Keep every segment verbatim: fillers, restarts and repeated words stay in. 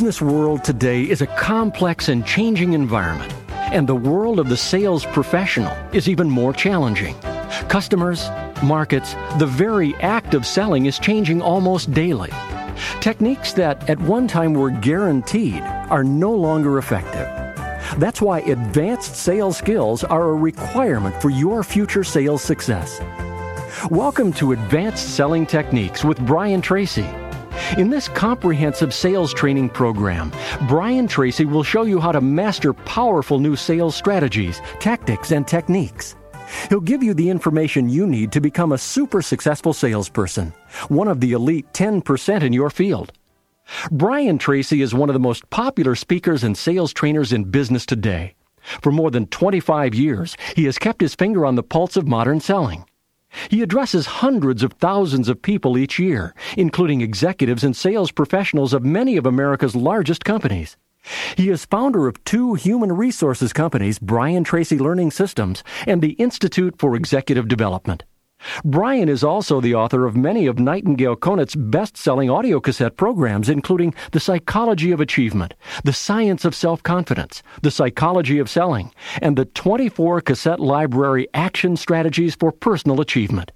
business world today is a complex and changing environment, and the world of the sales professional is even more challenging. Customers, markets, the very act of selling is changing almost daily. Techniques that at one time were guaranteed are no longer effective. That's why advanced sales skills are a requirement for your future sales success. Welcome to Advanced Selling Techniques with Brian Tracy. In this comprehensive sales training program, Brian Tracy will show you how to master powerful new sales strategies, tactics, and techniques. He'll give you the information you need to become a super successful salesperson, one of the elite ten percent in your field. Brian Tracy is one of the most popular speakers and sales trainers in business today. For more than twenty-five years, he has kept his finger on the pulse of modern selling. He addresses hundreds of thousands of people each year, including executives and sales professionals of many of America's largest companies. He is founder of two human resources companies, Brian Tracy Learning Systems and the Institute for Executive Development. Brian is also the author of many of Nightingale Conant's best-selling audio cassette programs, including The Psychology of Achievement, The Science of Self-Confidence, The Psychology of Selling, and the twenty-four cassette library Action Strategies for Personal Achievement.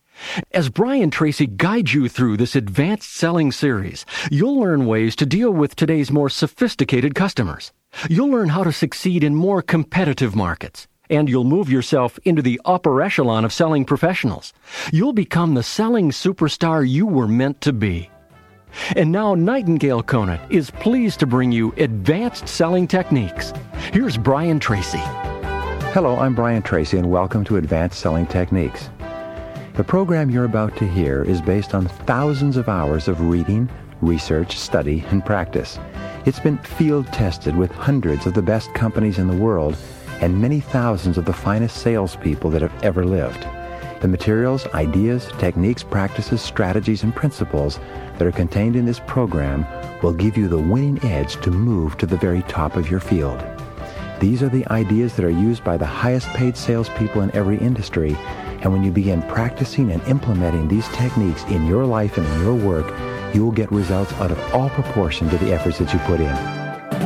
As Brian Tracy guides you through this advanced selling series, you'll learn ways to deal with today's more sophisticated customers. You'll learn how to succeed in more competitive markets. And you'll move yourself into the upper echelon of selling professionals. You'll become the selling superstar you were meant to be. And now Nightingale Conant is pleased to bring you Advanced Selling Techniques. Here's Brian Tracy. Hello, I'm Brian Tracy, and welcome to Advanced Selling Techniques. The program you're about to hear is based on thousands of hours of reading, research, study, and practice. It's been field-tested with hundreds of the best companies in the world and many thousands of the finest salespeople that have ever lived. The materials, ideas, techniques, practices, strategies, and principles that are contained in this program will give you the winning edge to move to the very top of your field. These are the ideas that are used by the highest paid salespeople in every industry, and when you begin practicing and implementing these techniques in your life and in your work, you will get results out of all proportion to the efforts that you put in.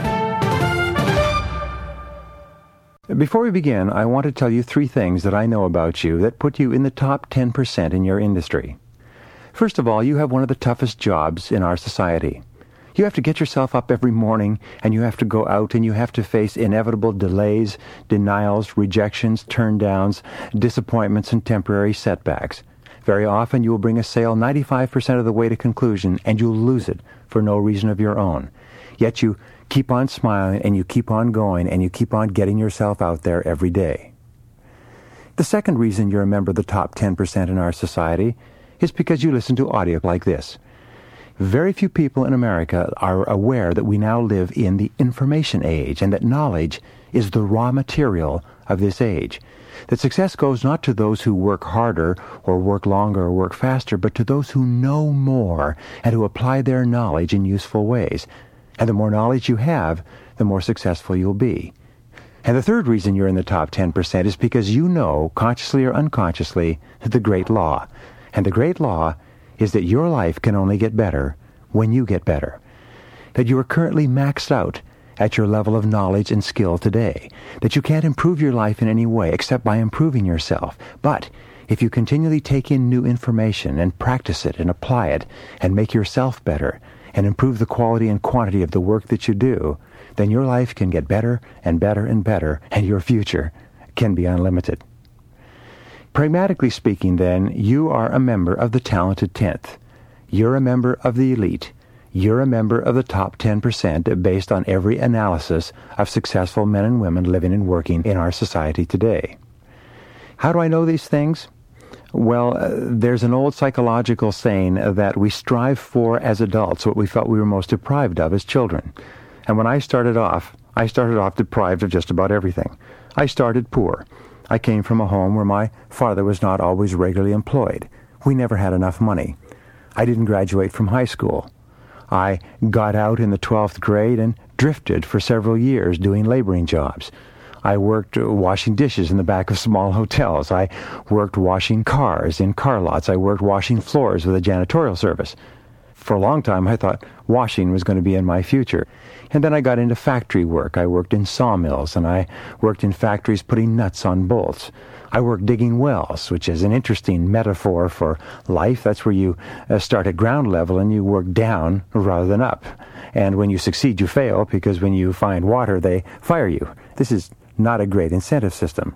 Before we begin, I want to tell you three things that I know about you that put you in the top ten percent in your industry. First of all, you have one of the toughest jobs in our society. You have to get yourself up every morning, and you have to go out, and you have to face inevitable delays, denials, rejections, turndowns, disappointments, and temporary setbacks. Very often, you will bring a sale ninety-five percent of the way to conclusion, and you'll lose it for no reason of your own. Yet you keep on smiling, and you keep on going, and you keep on getting yourself out there every day. The second reason you're a member of the top ten percent in our society is because you listen to audio like this. Very few people in America are aware that we now live in the information age and that knowledge is the raw material of this age. That success goes not to those who work harder or work longer or work faster, but to those who know more and who apply their knowledge in useful ways. And the more knowledge you have, the more successful you'll be. And the third reason you're in the top ten percent is because you know, consciously or unconsciously, the great law. And the great law is that your life can only get better when you get better. That you are currently maxed out at your level of knowledge and skill today. That you can't improve your life in any way except by improving yourself. But if you continually take in new information and practice it and apply it and make yourself better, and improve the quality and quantity of the work that you do, then your life can get better and better and better, and your future can be unlimited. Pragmatically speaking, then, you are a member of the talented tenth. You're a member of the elite. You're a member of the top ten percent based on every analysis of successful men and women living and working in our society today. How do I know these things? Well, uh, there's an old psychological saying that we strive for as adults what we felt we were most deprived of as children. And when I started off, I started off deprived of just about everything. I started poor. I came from a home where my father was not always regularly employed. We never had enough money. I didn't graduate from high school. I got out in the twelfth grade and drifted for several years doing laboring jobs. I worked washing dishes in the back of small hotels. I worked washing cars in car lots. I worked washing floors with a janitorial service. For a long time, I thought washing was going to be in my future. And then I got into factory work. I worked in sawmills, and I worked in factories putting nuts on bolts. I worked digging wells, which is an interesting metaphor for life. That's where you uh, start at ground level and you work down rather than up. And when you succeed, you fail, because when you find water, they fire you. This is not a great incentive system.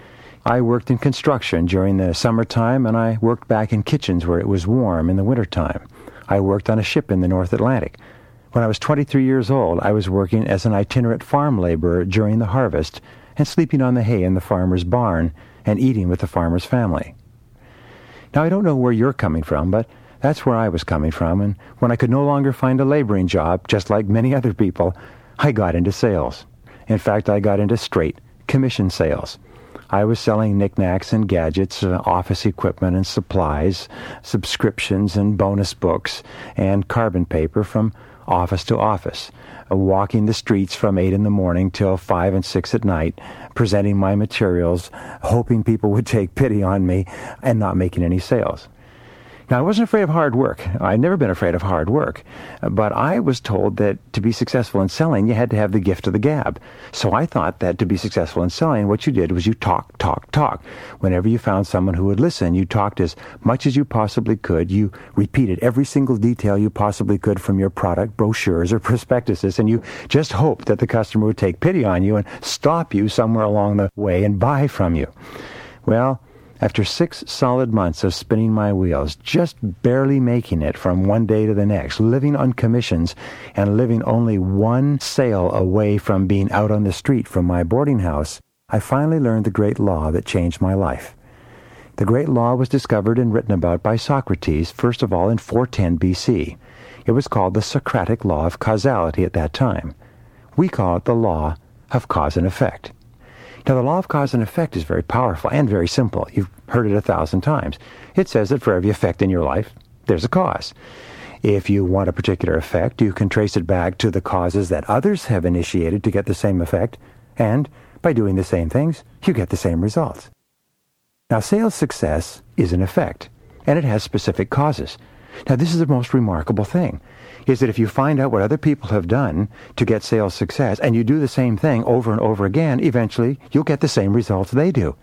I worked in construction during the summertime, and I worked back in kitchens where it was warm in the wintertime. I worked on a ship in the North Atlantic. When I was twenty-three years old, I was working as an itinerant farm laborer during the harvest and sleeping on the hay in the farmer's barn and eating with the farmer's family. Now, I don't know where you're coming from, but that's where I was coming from, and when I could no longer find a laboring job, just like many other people, I got into sales. In fact, I got into straight commission sales. I was selling knickknacks and gadgets, uh, office equipment and supplies, subscriptions and bonus books, and carbon paper from office to office, uh, walking the streets from eight in the morning till five and six at night, presenting my materials, hoping people would take pity on me, and not making any sales. Now, I wasn't afraid of hard work. I'd never been afraid of hard work. But I was told that to be successful in selling, you had to have the gift of the gab. So I thought that to be successful in selling, what you did was you talk, talk, talk. Whenever you found someone who would listen, you talked as much as you possibly could. You repeated every single detail you possibly could from your product, brochures, or prospectuses, and you just hoped that the customer would take pity on you and stop you somewhere along the way and buy from you. Well, after six solid months of spinning my wheels, just barely making it from one day to the next, living on commissions, and living only one sale away from being out on the street from my boarding house, I finally learned the great law that changed my life. The great law was discovered and written about by Socrates, first of all in four ten B C. It was called the Socratic law of causality at that time. We call it the law of cause and effect. Now, the law of cause and effect is very powerful and very simple. You've heard it a thousand times. It says that for every effect in your life, there's a cause. If you want a particular effect, you can trace it back to the causes that others have initiated to get the same effect, and by doing the same things, you get the same results. Now, sales success is an effect, and it has specific causes. Now, this is the most remarkable thing, is that if you find out what other people have done to get sales success, and you do the same thing over and over again, eventually you'll get the same results they do.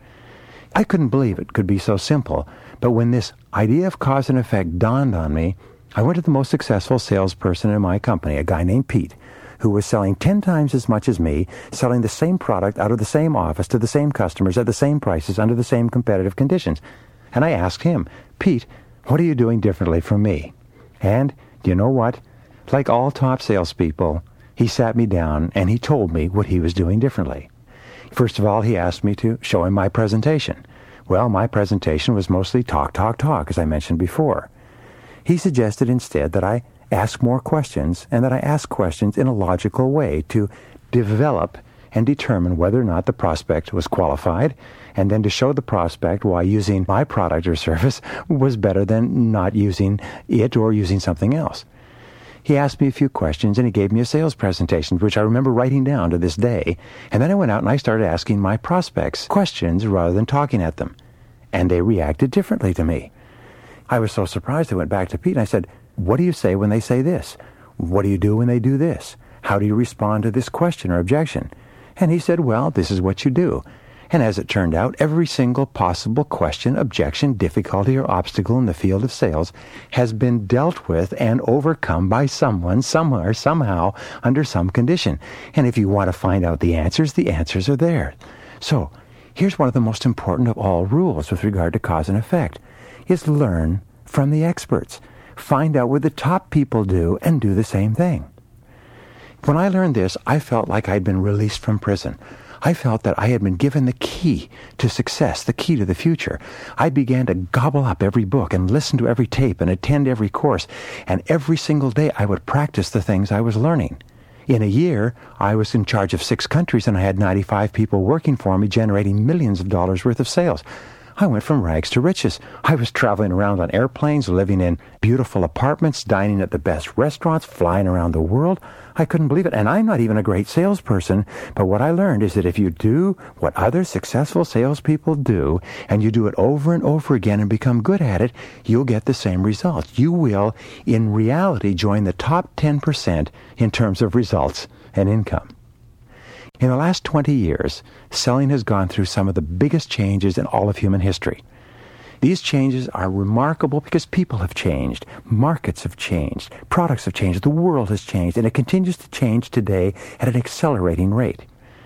I couldn't believe it could be so simple, but when this idea of cause and effect dawned on me, I went to the most successful salesperson in my company, a guy named Pete, who was selling ten times as much as me, selling the same product out of the same office to the same customers at the same prices under the same competitive conditions. And I asked him, Pete, what are you doing differently from me? And do you know what? Like all top salespeople, he sat me down and he told me what he was doing differently. First of all, he asked me to show him my presentation. Well, my presentation was mostly talk, talk, talk, as I mentioned before. He suggested instead that I ask more questions, and that I ask questions in a logical way to develop and determine whether or not the prospect was qualified, and then to show the prospect why using my product or service was better than not using it or using something else. He asked me a few questions, and he gave me a sales presentation, which I remember writing down to this day. And then I went out and I started asking my prospects questions rather than talking at them. And they reacted differently to me. I was so surprised I went back to Pete and I said, what do you say when they say this? What do you do when they do this? How do you respond to this question or objection? And he said, well, this is what you do. And as it turned out, every single possible question, objection, difficulty, or obstacle in the field of sales has been dealt with and overcome by someone, somewhere, somehow, under some condition. And if you want to find out the answers, the answers are there. So, here's one of the most important of all rules with regard to cause and effect, is learn from the experts. Find out what the top people do and do the same thing. When I learned this, I felt like I'd been released from prison. I felt that I had been given the key to success, the key to the future. I began to gobble up every book and listen to every tape and attend every course, and every single day I would practice the things I was learning. In a year, I was in charge of six countries, and I had ninety-five people working for me, generating millions of dollars worth of sales. I went from rags to riches. I was traveling around on airplanes, living in beautiful apartments, dining at the best restaurants, flying around the world. I couldn't believe it. And I'm not even a great salesperson, but what I learned is that if you do what other successful salespeople do, and you do it over and over again and become good at it, you'll get the same results. You will, in reality, join the top ten percent in terms of results and income. In the last twenty years, selling has gone through some of the biggest changes in all of human history. These changes are remarkable because people have changed, markets have changed, products have changed, the world has changed, and it continues to change today at an accelerating rate.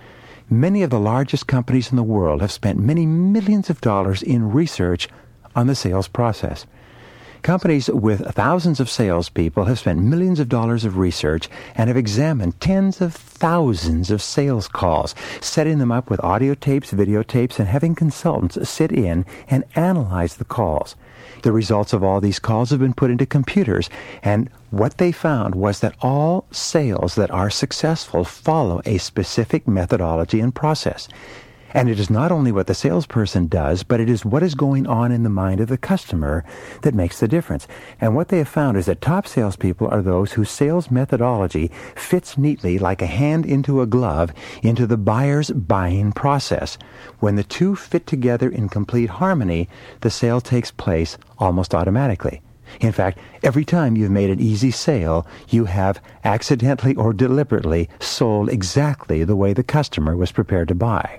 Many of the largest companies in the world have spent many millions of dollars in research on the sales process. Companies with thousands of salespeople have spent millions of dollars of research and have examined tens of thousands of sales calls, setting them up with audio tapes, videotapes, and having consultants sit in and analyze the calls. The results of all these calls have been put into computers, and what they found was that all sales that are successful follow a specific methodology and process. And it is not only what the salesperson does, but it is what is going on in the mind of the customer that makes the difference. And what they have found is that top salespeople are those whose sales methodology fits neatly like a hand into a glove into the buyer's buying process. When the two fit together in complete harmony, the sale takes place almost automatically. In fact, every time you've made an easy sale, you have accidentally or deliberately sold exactly the way the customer was prepared to buy.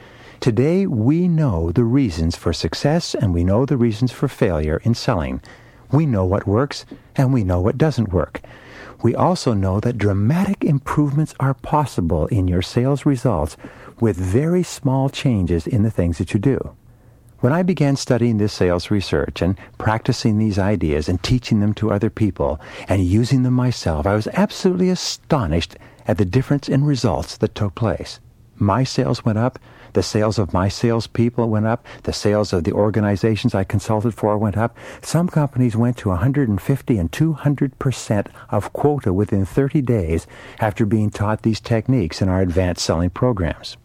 Today, we know the reasons for success and we know the reasons for failure in selling. We know what works and we know what doesn't work. We also know that dramatic improvements are possible in your sales results with very small changes in the things that you do. When I began studying this sales research and practicing these ideas and teaching them to other people and using them myself, I was absolutely astonished at the difference in results that took place. My sales went up. The sales of my salespeople went up. The sales of the organizations I consulted for went up. Some companies went to one hundred fifty and two hundred percent of quota within thirty days after being taught these techniques in our advanced selling programs.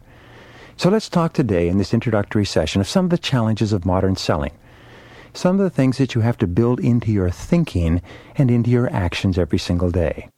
So let's talk today in this introductory session of some of the challenges of modern selling. Some of the things that you have to build into your thinking and into your actions every single day.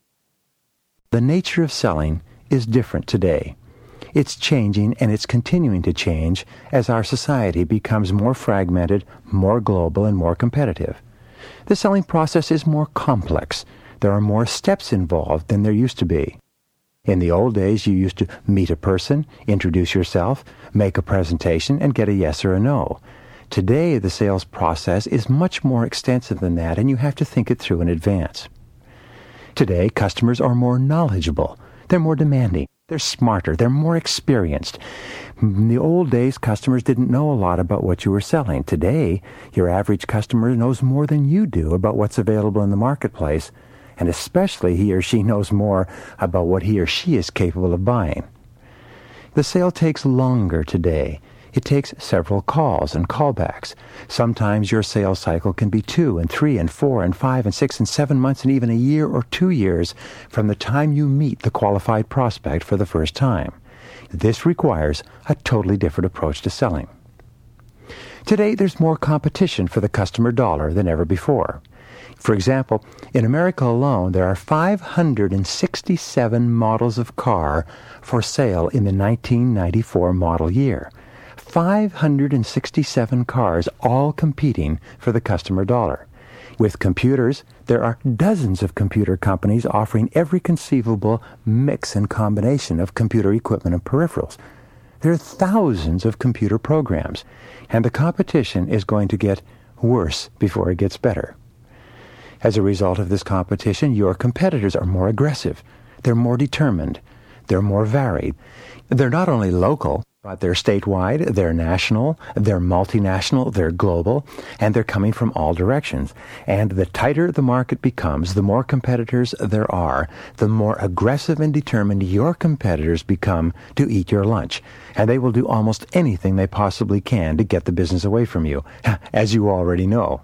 The nature of selling is different today. It's changing and it's continuing to change as our society becomes more fragmented, more global, and more competitive. The selling process is more complex. There are more steps involved than there used to be. In the old days, you used to meet a person, introduce yourself, make a presentation, and get a yes or a no. Today, the sales process is much more extensive than that, and you have to think it through in advance. Today, customers are more knowledgeable. They're more demanding. They're smarter. They're more experienced. In the old days, customers didn't know a lot about what you were selling. Today, your average customer knows more than you do about what's available in the marketplace, and especially he or she knows more about what he or she is capable of buying. The sale takes longer today. It takes several calls and callbacks. Sometimes your sales cycle can be two and three and four and five and six and seven months and even a year or two years from the time you meet the qualified prospect for the first time. This requires a totally different approach to selling. Today, there's more competition for the customer dollar than ever before. For example, in America alone, there are five hundred sixty-seven models of car for sale in the nineteen ninety-four model year. five hundred sixty-seven cars, all competing for the customer dollar. With computers, there are dozens of computer companies offering every conceivable mix and combination of computer equipment and peripherals. There are thousands of computer programs, and the competition is going to get worse before it gets better. As a result of this competition, your competitors are more aggressive. They're more determined. They're more varied. They're not only local, but they're statewide, they're national, they're multinational, they're global, and they're coming from all directions. And the tighter the market becomes, the more competitors there are, the more aggressive and determined your competitors become to eat your lunch. And they will do almost anything they possibly can to get the business away from you, as you already know.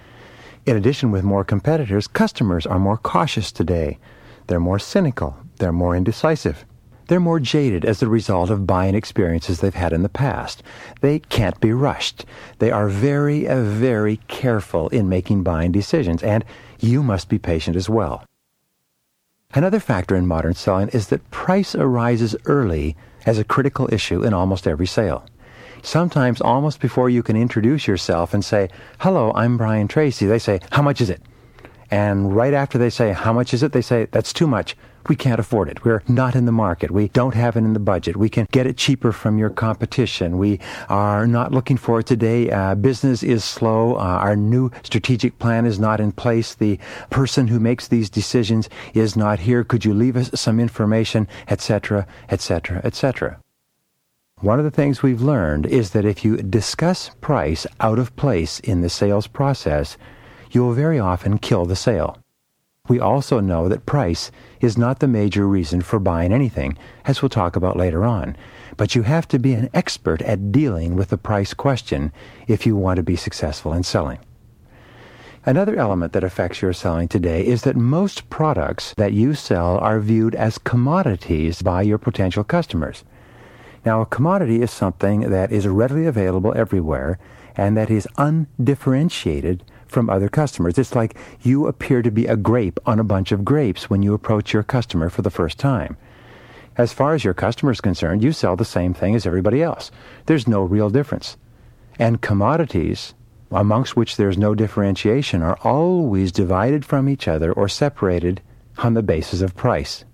In addition, with more competitors, customers are more cautious today. They're more cynical. They're more indecisive. They're more jaded as a result of buying experiences they've had in the past. They can't be rushed. They are very, uh, very careful in making buying decisions, and you must be patient as well. Another factor in modern selling is that price arises early as a critical issue in almost every sale. Sometimes almost before you can introduce yourself and say, "Hello, I'm Brian Tracy," they say, "How much is it?" And right after they say, "How much is it?" they say, "That's too much. We can't afford it. We're not in the market. We don't have it in the budget. We can get it cheaper from your competition. We are not looking for it today. Uh, business is slow. Uh, our new strategic plan is not in place. The person who makes these decisions is not here. Could you leave us some information, et cetera, et cetera, et cetera" One of the things we've learned is that if you discuss price out of place in the sales process, you will very often kill the sale. We also know that price is not the major reason for buying anything, as we'll talk about later on, but you have to be an expert at dealing with the price question if you want to be successful in selling. Another element that affects your selling today is that most products that you sell are viewed as commodities by your potential customers. Now, a commodity is something that is readily available everywhere and that is undifferentiated from other customers. It's like you appear to be a grape on a bunch of grapes when you approach your customer for the first time. As far as your customer is concerned, you sell the same thing as everybody else. There's no real difference. And commodities, amongst which there's no differentiation, are always divided from each other or separated on the basis of price.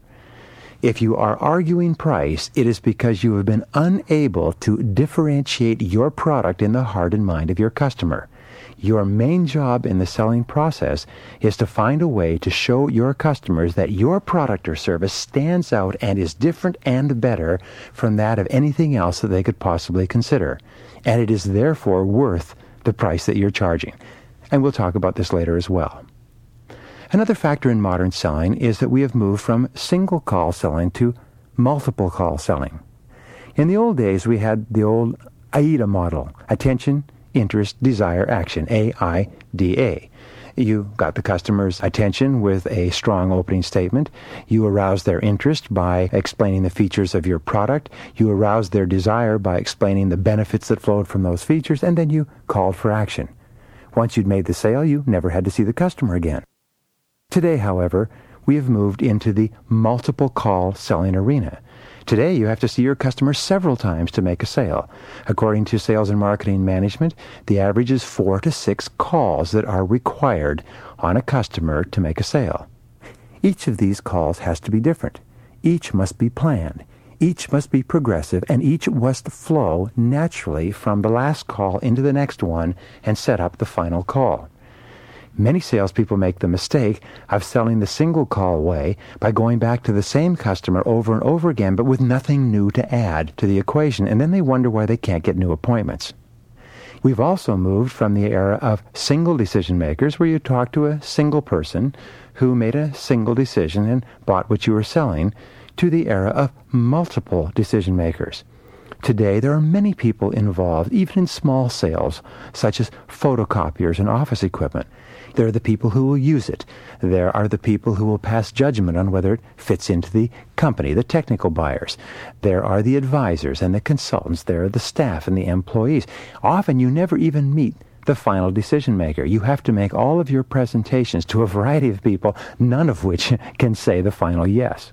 If you are arguing price, it is because you have been unable to differentiate your product in the heart and mind of your customer. Your main job in the selling process is to find a way to show your customers that your product or service stands out and is different and better from that of anything else that they could possibly consider, and it is therefore worth the price that you're charging. And we'll talk about this later as well. Another factor in modern selling is that we have moved from single call selling to multiple call selling. In the old days, we had the old AIDA model: attention, interest, desire, action, A I D A. You got the customer's attention with a strong opening statement. You aroused their interest by explaining the features of your product. You aroused their desire by explaining the benefits that flowed from those features, and then you called for action. Once you'd made the sale, you never had to see the customer again. Today, however, we have moved into the multiple call selling arena. Today, you have to see your customer several times to make a sale. According to Sales and Marketing Management, the average is four to six calls that are required on a customer to make a sale. Each of these calls has to be different. Each must be planned. Each must be progressive, and each must flow naturally from the last call into the next one and set up the final call. Many salespeople make the mistake of selling the single call way by going back to the same customer over and over again, but with nothing new to add to the equation, and then they wonder why they can't get new appointments. We've also moved from the era of single decision makers, where you talk to a single person who made a single decision and bought what you were selling, to the era of multiple decision makers. Today, there are many people involved, even in small sales, such as photocopiers and office equipment. There are the people who will use it. There are the people who will pass judgment on whether it fits into the company, the technical buyers. There are the advisors and the consultants. There are the staff and the employees. Often you never even meet the final decision maker. You have to make all of your presentations to a variety of people, none of which can say the final yes.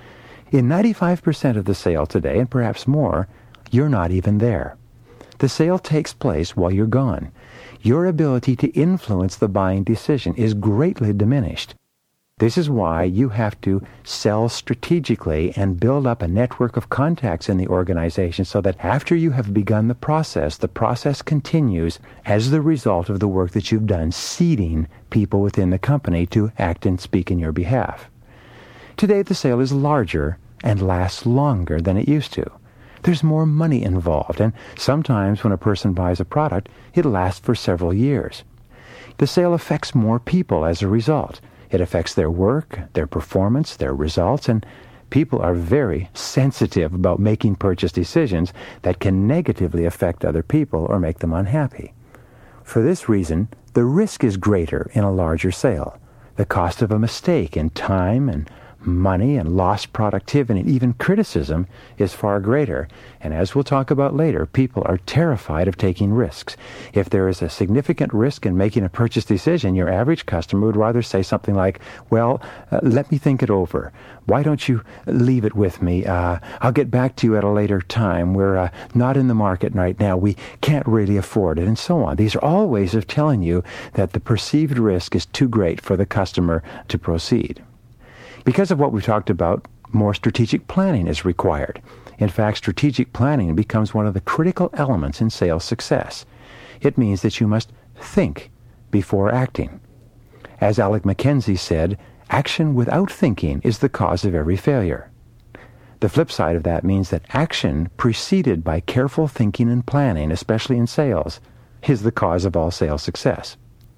In ninety-five percent of the sale today, and perhaps more, you're not even there. The sale takes place while you're gone. Your ability to influence the buying decision is greatly diminished. This is why you have to sell strategically and build up a network of contacts in the organization so that after you have begun the process, the process continues as the result of the work that you've done, seeding people within the company to act and speak in your behalf. Today, the sale is larger and lasts longer than it used to. There's more money involved, and sometimes when a person buys a product, it lasts for several years. The sale affects more people as a result. It affects their work, their performance, their results, and people are very sensitive about making purchase decisions that can negatively affect other people or make them unhappy. For this reason, the risk is greater in a larger sale. The cost of a mistake in time and money and lost productivity and even criticism is far greater. And as we'll talk about later, people are terrified of taking risks. If there is a significant risk in making a purchase decision, your average customer would rather say something like, well, uh, let me think it over. Why don't you leave it with me? Uh, I'll get back to you at a later time. We're uh, not in the market right now. We can't really afford it, and so on. These are all ways of telling you that the perceived risk is too great for the customer to proceed. Because of what we've talked about, more strategic planning is required. In fact, strategic planning becomes one of the critical elements in sales success. It means that you must think before acting. As Alec McKenzie said, action without thinking is the cause of every failure. The flip side of that means that action preceded by careful thinking and planning, especially in sales, is the cause of all sales success.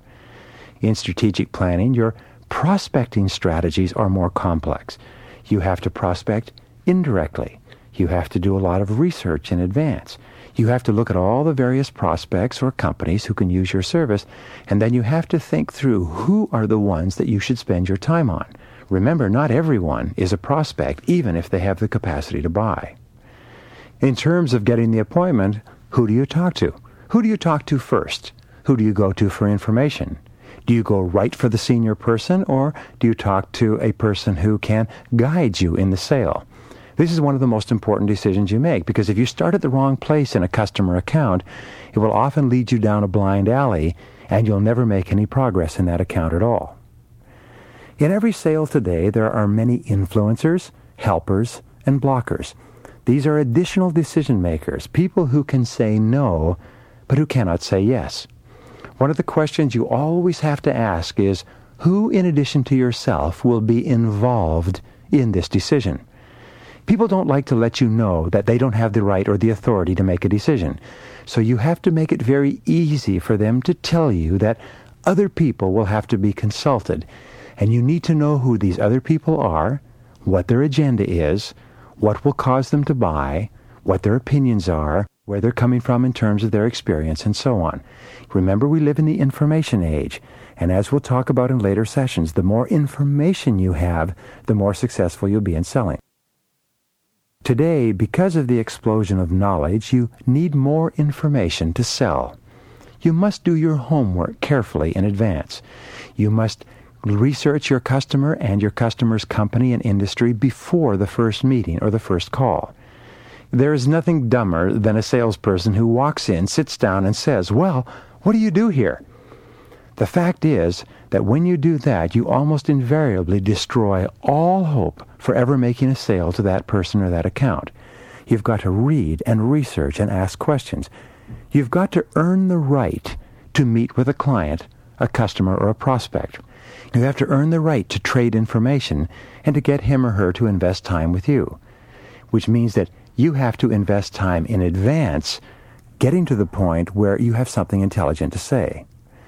In strategic planning, your prospecting strategies are more complex. You have to prospect indirectly. You have to do a lot of research in advance. You have to look at all the various prospects or companies who can use your service, and then you have to think through who are the ones that you should spend your time on. Remember, not everyone is a prospect, even if they have the capacity to buy. In terms of getting the appointment, who do you talk to? Who do you talk to first? Who do you go to for information? Do you go right for the senior person, or do you talk to a person who can guide you in the sale? This is one of the most important decisions you make, because if you start at the wrong place in a customer account, it will often lead you down a blind alley, and you'll never make any progress in that account at all. In every sale today, there are many influencers, helpers, and blockers. These are additional decision makers, people who can say no, but who cannot say yes. One of the questions you always have to ask is, who in addition to yourself will be involved in this decision? People don't like to let you know that they don't have the right or the authority to make a decision. So you have to make it very easy for them to tell you that other people will have to be consulted. And you need to know who these other people are, what their agenda is, what will cause them to buy, what their opinions are, where they're coming from in terms of their experience, and so on. Remember, we live in the information age, and as we'll talk about in later sessions, the more information you have, the more successful you'll be in selling. Today, because of the explosion of knowledge, you need more information to sell. You must do your homework carefully in advance. You must research your customer and your customer's company and industry before the first meeting or the first call. There is nothing dumber than a salesperson who walks in, sits down, and says, well, what do you do here? The fact is that when you do that, you almost invariably destroy all hope for ever making a sale to that person or that account. You've got to read and research and ask questions. You've got to earn the right to meet with a client, a customer, or a prospect. You have to earn the right to trade information and to get him or her to invest time with you, which means that you have to invest time in advance, getting to the point where you have something intelligent to say.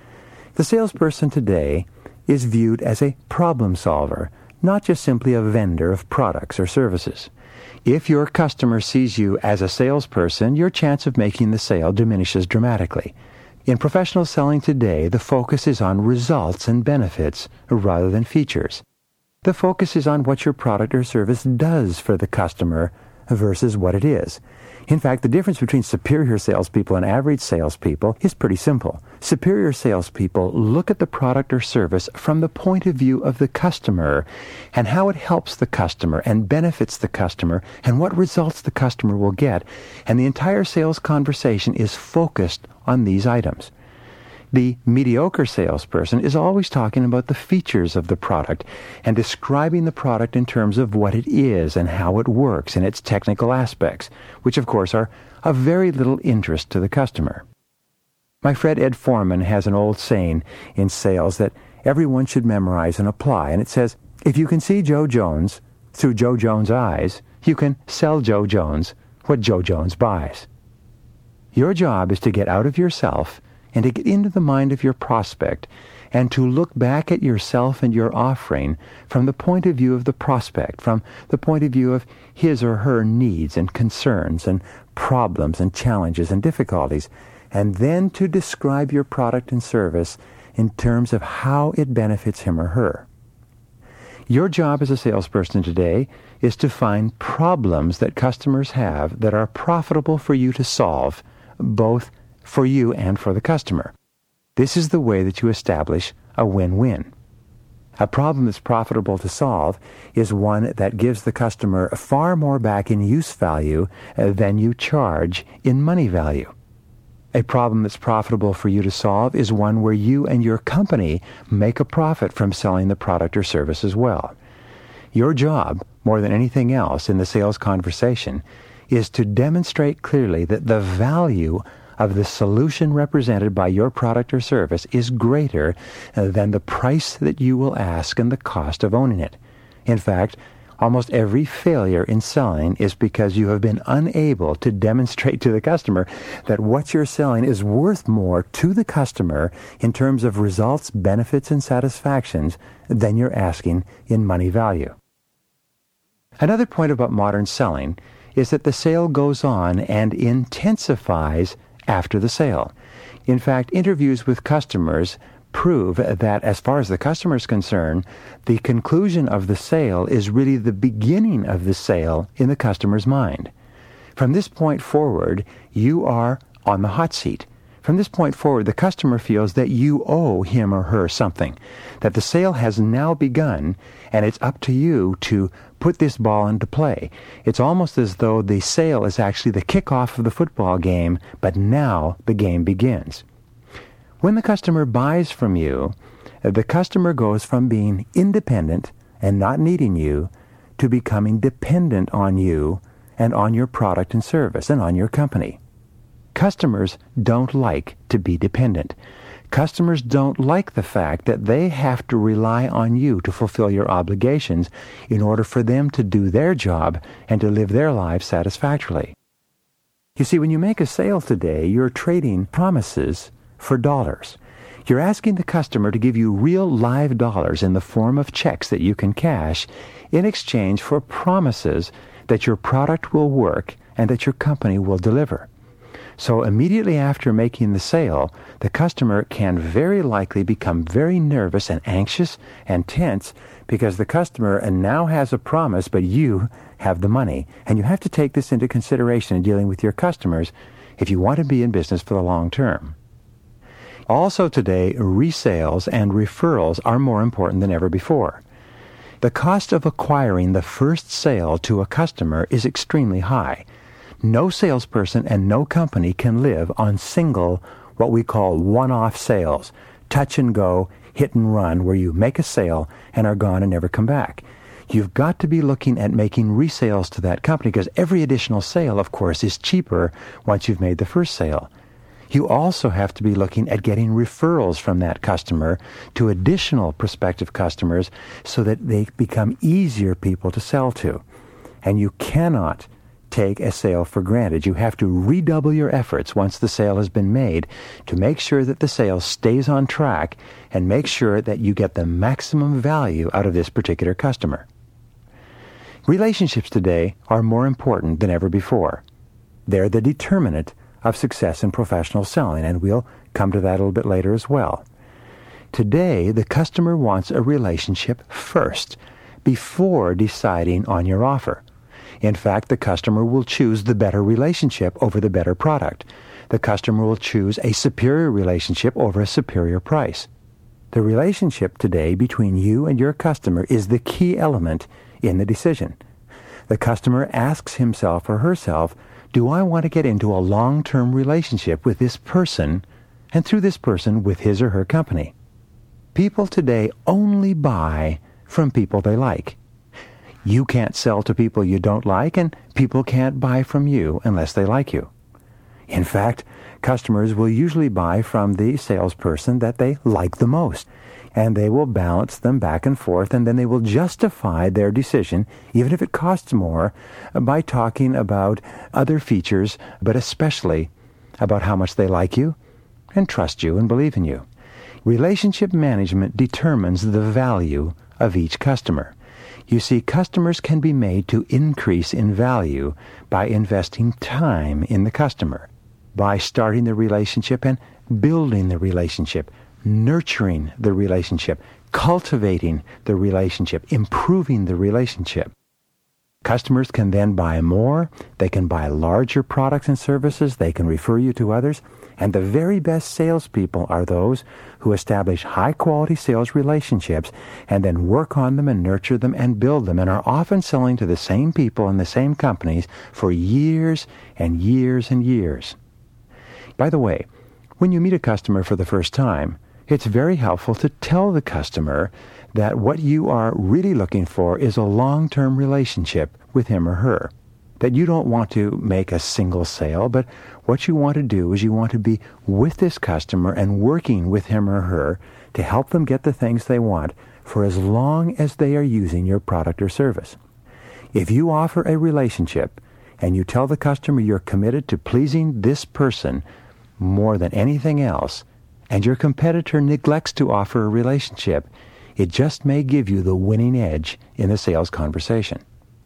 The salesperson today is viewed as a problem solver, not just simply a vendor of products or services. If your customer sees you as a salesperson, your chance of making the sale diminishes dramatically. In professional selling today, the focus is on results and benefits rather than features. The focus is on what your product or service does for the customer versus what it is. In fact, the difference between superior salespeople and average salespeople is pretty simple. Superior salespeople look at the product or service from the point of view of the customer and how it helps the customer and benefits the customer and what results the customer will get. And the entire sales conversation is focused on these items. The mediocre salesperson is always talking about the features of the product and describing the product in terms of what it is and how it works and its technical aspects, which of course are of very little interest to the customer. My friend Ed Foreman has an old saying in sales that everyone should memorize and apply, and it says, if you can see Joe Jones through Joe Jones' eyes, you can sell Joe Jones what Joe Jones buys. Your job is to get out of yourself and to get into the mind of your prospect, and to look back at yourself and your offering from the point of view of the prospect, from the point of view of his or her needs and concerns and problems and challenges and difficulties, and then to describe your product and service in terms of how it benefits him or her. Your job as a salesperson today is to find problems that customers have that are profitable for you to solve, both for you and for the customer. This is the way that you establish a win-win. A problem that's profitable to solve is one that gives the customer far more back in use value than you charge in money value. A problem that's profitable for you to solve is one where you and your company make a profit from selling the product or service as well. Your job, more than anything else in the sales conversation, is to demonstrate clearly that the value of the solution represented by your product or service is greater than the price that you will ask and the cost of owning it. In fact, almost every failure in selling is because you have been unable to demonstrate to the customer that what you're selling is worth more to the customer in terms of results, benefits, and satisfactions than you're asking in money value. Another point about modern selling is that the sale goes on and intensifies after the sale. In fact, interviews with customers prove that as far as the customer is concerned, the conclusion of the sale is really the beginning of the sale in the customer's mind. From this point forward, you are on the hot seat. From this point forward, the customer feels that you owe him or her something, that the sale has now begun, and it's up to you to put this ball into play. It's almost as though the sale is actually the kickoff of the football game, but now the game begins. When the customer buys from you, the customer goes from being independent and not needing you to becoming dependent on you and on your product and service and on your company. Customers don't like to be dependent. Customers don't like the fact that they have to rely on you to fulfill your obligations in order for them to do their job and to live their lives satisfactorily. You see, when you make a sale today, you're trading promises for dollars. You're asking the customer to give you real live dollars in the form of checks that you can cash in exchange for promises that your product will work and that your company will deliver. So immediately after making the sale, the customer can very likely become very nervous and anxious and tense because the customer now has a promise, but you have the money. And you have to take this into consideration in dealing with your customers if you want to be in business for the long term. Also today, resales and referrals are more important than ever before. The cost of acquiring the first sale to a customer is extremely high. No salesperson and no company can live on single, what we call one-off sales, touch and go, hit and run, where you make a sale and are gone and never come back. You've got to be looking at making resales to that company because every additional sale, of course, is cheaper once you've made the first sale. You also have to be looking at getting referrals from that customer to additional prospective customers so that they become easier people to sell to. And you cannot take a sale for granted. You have to redouble your efforts once the sale has been made to make sure that the sale stays on track and make sure that you get the maximum value out of this particular customer. Relationships today are more important than ever before. They're the determinant of success in professional selling, and we'll come to that a little bit later as well. Today, the customer wants a relationship first, before deciding on your offer. In fact, the customer will choose the better relationship over the better product. The customer will choose a superior relationship over a superior price. The relationship today between you and your customer is the key element in the decision. The customer asks himself or herself, do I want to get into a long-term relationship with this person, and through this person with his or her company? People today only buy from people they like. You can't sell to people you don't like, and people can't buy from you unless they like you. In fact, customers will usually buy from the salesperson that they like the most, and they will balance them back and forth, and then they will justify their decision, even if it costs more, by talking about other features, but especially about how much they like you and trust you and believe in you. Relationship management determines the value of each customer. You see, customers can be made to increase in value by investing time in the customer, by starting the relationship and building the relationship, nurturing the relationship, cultivating the relationship, improving the relationship. Customers can then buy more, they can buy larger products and services, they can refer you to others, and the very best salespeople are those who establish high-quality sales relationships and then work on them and nurture them and build them, and are often selling to the same people in the same companies for years and years and years. By the way, when you meet a customer for the first time, it's very helpful to tell the customer that what you are really looking for is a long-term relationship with him or her. That you don't want to make a single sale, but what you want to do is you want to be with this customer and working with him or her to help them get the things they want for as long as they are using your product or service. If you offer a relationship and you tell the customer you're committed to pleasing this person more than anything else, and your competitor neglects to offer a relationship, it just may give you the winning edge in the sales conversation.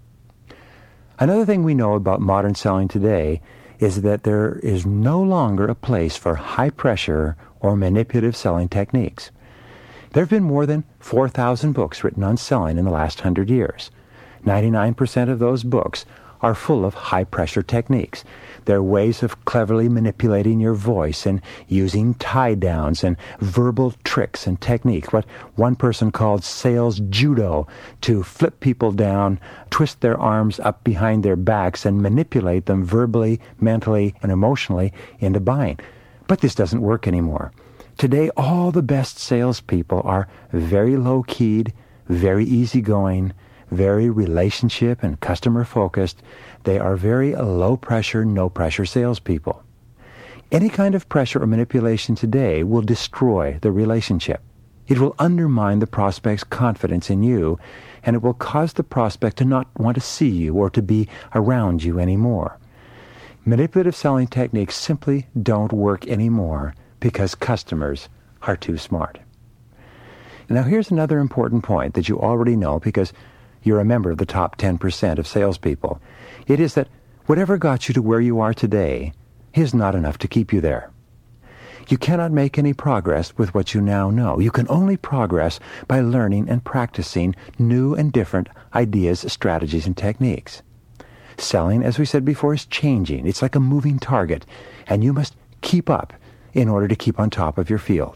Another thing we know about modern selling today is that there is no longer a place for high-pressure or manipulative selling techniques. There have been more than four thousand books written on selling in the last hundred years. ninety-nine percent of those books are full of high-pressure techniques. They're ways of cleverly manipulating your voice and using tie-downs and verbal tricks and techniques, what one person called sales judo, to flip people down, twist their arms up behind their backs, and manipulate them verbally, mentally, and emotionally into buying. But this doesn't work anymore. Today, all the best salespeople are very low-keyed, very easygoing, very relationship and customer-focused. They are very low-pressure, no-pressure salespeople. Any kind of pressure or manipulation today will destroy the relationship. It will undermine the prospect's confidence in you, and it will cause the prospect to not want to see you or to be around you anymore. Manipulative selling techniques simply don't work anymore because customers are too smart. Now, here's another important point that you already know because you're a member of the top ten percent of salespeople. It is that whatever got you to where you are today is not enough to keep you there. You cannot make any progress with what you now know. You can only progress by learning and practicing new and different ideas, strategies, and techniques. Selling, as we said before, is changing. It's like a moving target, and you must keep up in order to keep on top of your field.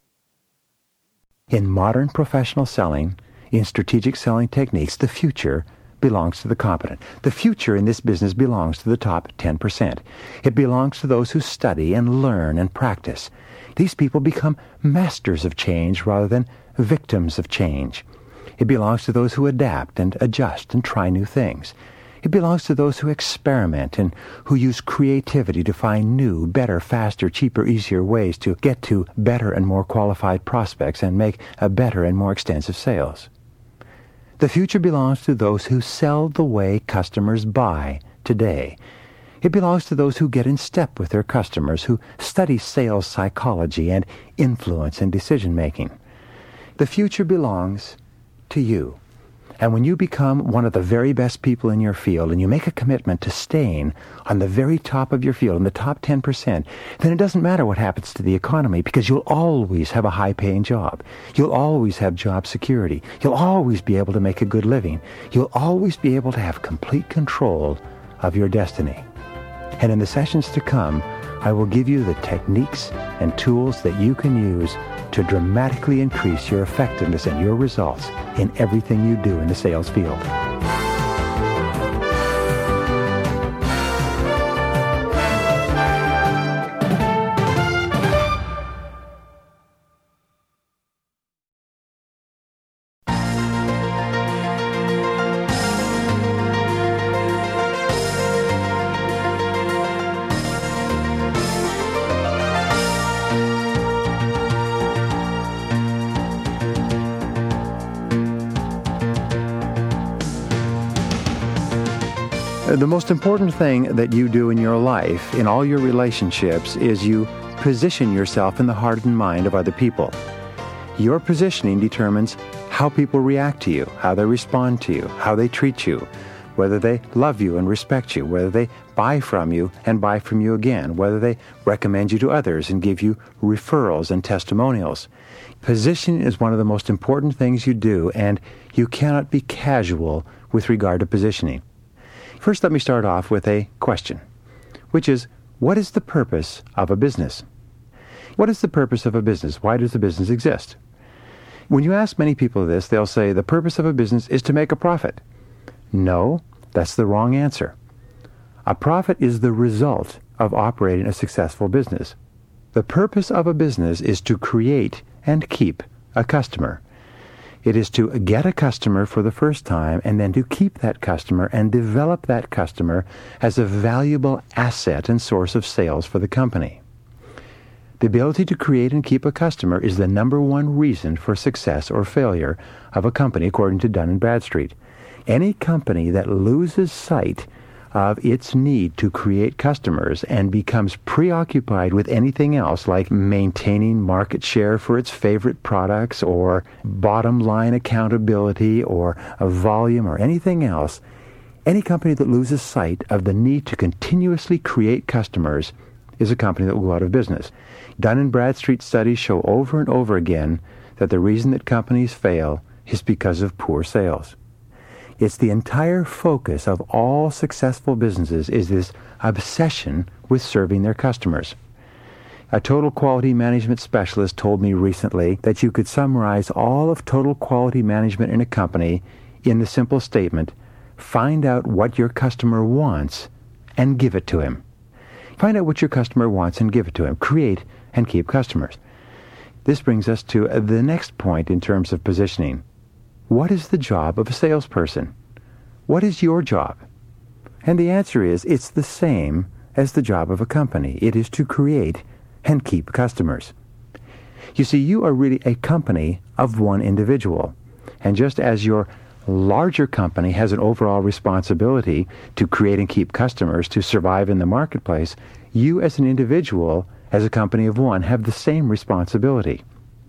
In modern professional selling, in strategic selling techniques, the future belongs to the competent. The future in this business belongs to the top ten percent. It belongs to those who study and learn and practice. These people become masters of change rather than victims of change. It belongs to those who adapt and adjust and try new things. It belongs to those who experiment and who use creativity to find new, better, faster, cheaper, easier ways to get to better and more qualified prospects and make a better and more extensive sales. The future belongs to those who sell the way customers buy today. It belongs to those who get in step with their customers, who study sales psychology and influence and decision-making. The future belongs to you. And when you become one of the very best people in your field and you make a commitment to staying on the very top of your field, in the top ten percent, then it doesn't matter what happens to the economy because you'll always have a high-paying job. You'll always have job security. You'll always be able to make a good living. You'll always be able to have complete control of your destiny. And in the sessions to come, I will give you the techniques and tools that you can use to dramatically increase your effectiveness and your results in everything you do in the sales field. The most important thing that you do in your life, in all your relationships, is you position yourself in the heart and mind of other people. Your positioning determines how people react to you, how they respond to you, how they treat you, whether they love you and respect you, whether they buy from you and buy from you again, whether they recommend you to others and give you referrals and testimonials. Positioning is one of the most important things you do, and you cannot be casual with regard to positioning. First, let me start off with a question, which is, what is the purpose of a business? What is the purpose of a business? Why does a business exist? When you ask many people this, they'll say the purpose of a business is to make a profit. No, that's the wrong answer. A profit is the result of operating a successful business. The purpose of a business is to create and keep a customer. It is to get a customer for the first time and then to keep that customer and develop that customer as a valuable asset and source of sales for the company. The ability to create and keep a customer is the number one reason for success or failure of a company, according to Dun and Bradstreet. Any company that loses sight of its need to create customers and becomes preoccupied with anything else, like maintaining market share for its favorite products or bottom line accountability or a volume or anything else, any company that loses sight of the need to continuously create customers is a company that will go out of business. Dun and Bradstreet studies show over and over again that the reason that companies fail is because of poor sales. It's the entire focus of all successful businesses is this obsession with serving their customers. A total quality management specialist told me recently that you could summarize all of total quality management in a company in the simple statement, find out what your customer wants and give it to him. Find out what your customer wants and give it to him. Create and keep customers. This brings us to the next point in terms of positioning. What is the job of a salesperson? What is your job? And the answer is, it's the same as the job of a company. It is to create and keep customers. You see, you are really a company of one individual. And just as your larger company has an overall responsibility to create and keep customers to survive in the marketplace, you as an individual, as a company of one, have the same responsibility.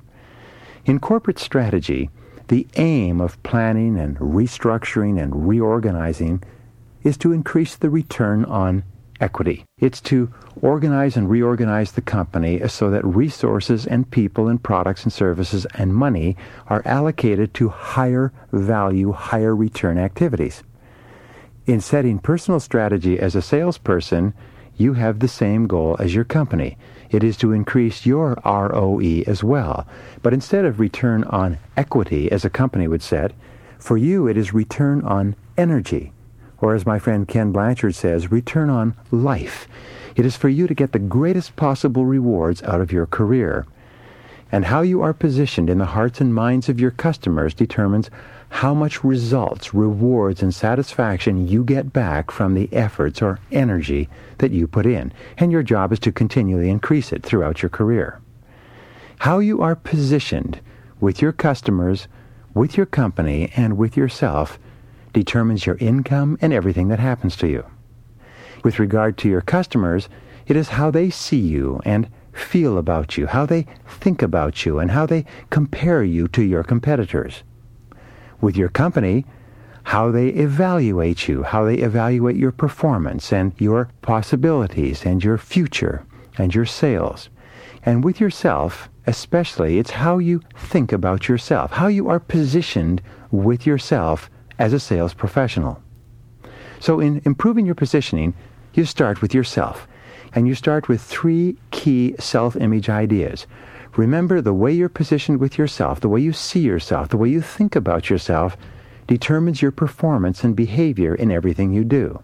In corporate strategy, the aim of planning and restructuring and reorganizing is to increase the return on equity. It's to organize and reorganize the company so that resources and people and products and services and money are allocated to higher value, higher return activities. In setting personal strategy as a salesperson, you have the same goal as your company. It is to increase your R O E as well. But instead of return on equity, as a company would set, for you it is return on energy. Or as my friend Ken Blanchard says, return on life. It is for you to get the greatest possible rewards out of your career. And how you are positioned in the hearts and minds of your customers determines how much results, rewards, and satisfaction you get back from the efforts or energy that you put in. And your job is to continually increase it throughout your career. How you are positioned with your customers, with your company, and with yourself determines your income and everything that happens to you. With regard to your customers, it is how they see you and feel about you, how they think about you, and how they compare you to your competitors. With your company, how they evaluate you, how they evaluate your performance and your possibilities and your future and your sales. And with yourself, especially, it's how you think about yourself, how you are positioned with yourself as a sales professional. So in improving your positioning, you start with yourself. And you start with three key self-image ideas. Remember, the way you're positioned with yourself, the way you see yourself, the way you think about yourself, determines your performance and behavior in everything you do.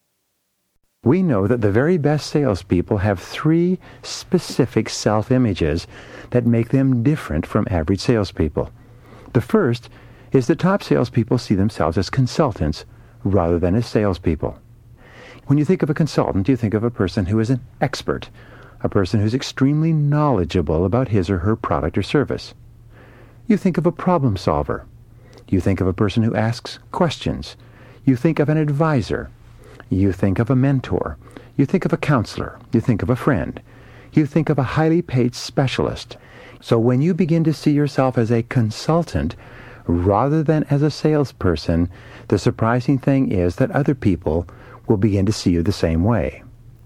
We know that the very best salespeople have three specific self-images that make them different from average salespeople. The first is that top salespeople see themselves as consultants rather than as salespeople. When you think of a consultant, you think of a person who is an expert, a person who's extremely knowledgeable about his or her product or service. You think of a problem solver. You think of a person who asks questions. You think of an advisor. You think of a mentor. You think of a counselor. You think of a friend. You think of a highly paid specialist. So when you begin to see yourself as a consultant rather than as a salesperson, the surprising thing is that other people will begin to see you the same way.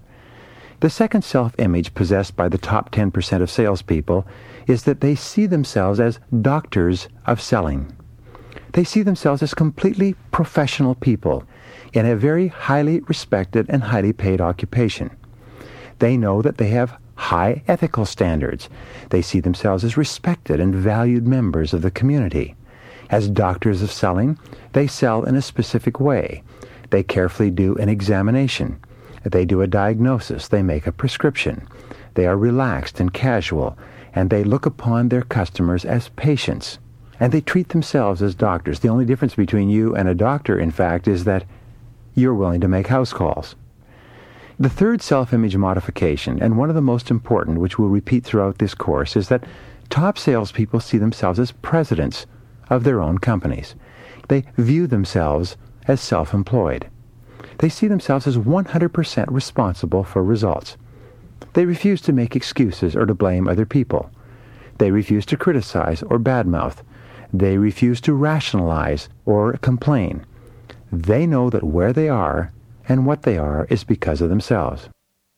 The second self-image possessed by the top ten percent of salespeople is that they see themselves as doctors of selling. They see themselves as completely professional people in a very highly respected and highly paid occupation. They know that they have high ethical standards. They see themselves as respected and valued members of the community. As doctors of selling, they sell in a specific way. They carefully do an examination. They do a diagnosis. They make a prescription. They are relaxed and casual, and they look upon their customers as patients. And they treat themselves as doctors. The only difference between you and a doctor, in fact, is that you're willing to make house calls. The third self-image modification, and one of the most important, which we'll repeat throughout this course, is that top salespeople see themselves as presidents of their own companies. They view themselves as self-employed. They see themselves as one hundred percent responsible for results. They refuse to make excuses or to blame other people. They refuse to criticize or badmouth. They refuse to rationalize or complain. They know that where they are and what they are is because of themselves.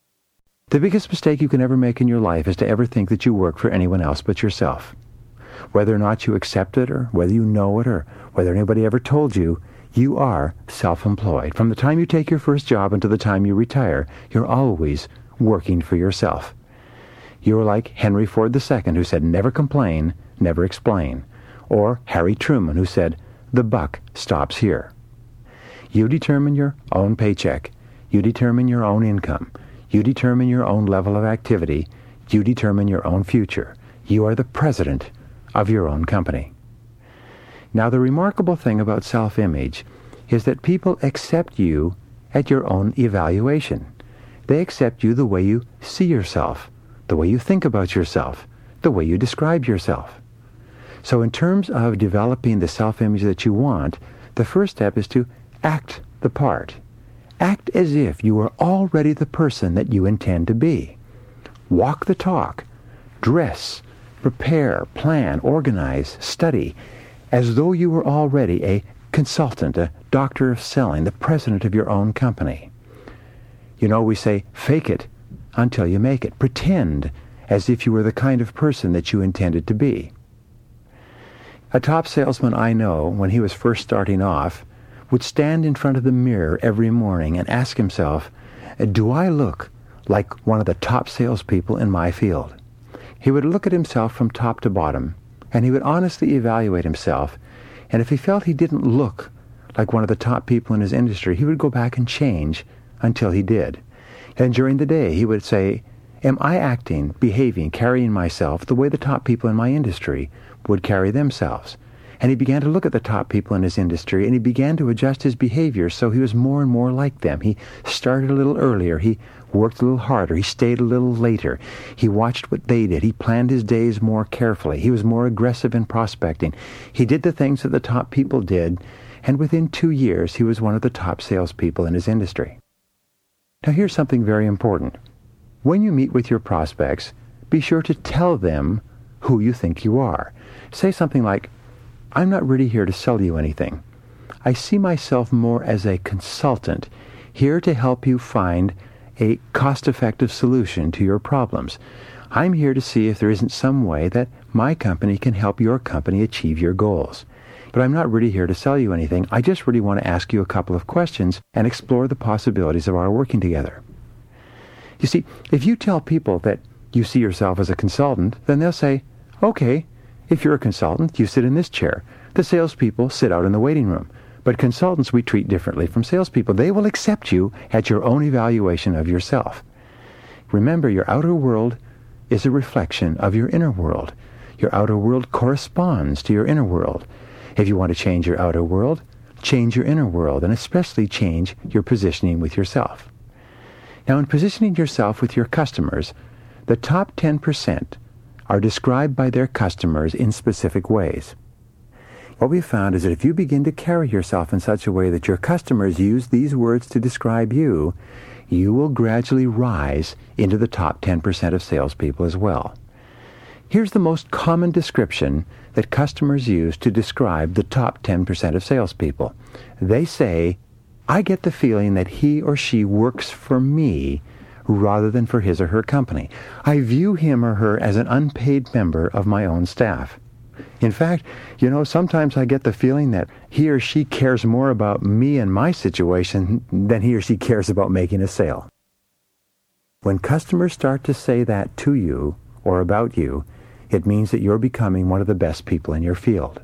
The biggest mistake you can ever make in your life is to ever think that you work for anyone else but yourself. Whether or not you accept it, or whether you know it, or whether anybody ever told you, you are self-employed. From the time you take your first job until the time you retire, you're always working for yourself. You're like Henry Ford the Second, who said, "Never complain, never explain." Or Harry Truman, who said, "The buck stops here." You determine your own paycheck. You determine your own income. You determine your own level of activity. You determine your own future. You are the president of your own company. Now, the remarkable thing about self-image is that people accept you at your own evaluation. They accept you the way you see yourself, the way you think about yourself, the way you describe yourself. So in terms of developing the self-image that you want, the first step is to act the part. Act as if you are already the person that you intend to be. Walk the talk. Dress, prepare, plan, organize, study, as though you were already a consultant, a doctor of selling, the president of your own company. You know, we say, fake it until you make it. Pretend as if you were the kind of person that you intended to be. A top salesman I know, when he was first starting off, would stand in front of the mirror every morning and ask himself, do I look like one of the top salespeople in my field? He would look at himself from top to bottom, and he would honestly evaluate himself, and if he felt he didn't look like one of the top people in his industry, he would go back and change until he did. And during the day, he would say, am I acting, behaving, carrying myself the way the top people in my industry would carry themselves? And he began to look at the top people in his industry, and he began to adjust his behavior so he was more and more like them. He started a little earlier. He worked a little harder. He stayed a little later. He watched what they did. He planned his days more carefully. He was more aggressive in prospecting. He did the things that the top people did, and within two years, he was one of the top salespeople in his industry. Now, here's something very important. When you meet with your prospects, be sure to tell them who you think you are. Say something like, I'm not really here to sell you anything. I see myself more as a consultant, here to help you find a cost-effective solution to your problems. I'm here to see if there isn't some way that my company can help your company achieve your goals. But I'm not really here to sell you anything. I just really want to ask you a couple of questions and explore the possibilities of our working together. You see, if you tell people that you see yourself as a consultant, then they'll say, okay, if you're a consultant, you sit in this chair. The salespeople sit out in the waiting room. But consultants we treat differently from salespeople. They will accept you at your own evaluation of yourself. Remember, your outer world is a reflection of your inner world. Your outer world corresponds to your inner world. If you want to change your outer world, change your inner world, and especially change your positioning with yourself. Now, in positioning yourself with your customers, the top ten percent are described by their customers in specific ways. What we found is that if you begin to carry yourself in such a way that your customers use these words to describe you, you will gradually rise into the top ten percent of salespeople as well. Here's the most common description that customers use to describe the top ten percent of salespeople. They say, I get the feeling that he or she works for me rather than for his or her company. I view him or her as an unpaid member of my own staff. In fact, you know, sometimes I get the feeling that he or she cares more about me and my situation than he or she cares about making a sale. When customers start to say that to you or about you, it means that you're becoming one of the best people in your field.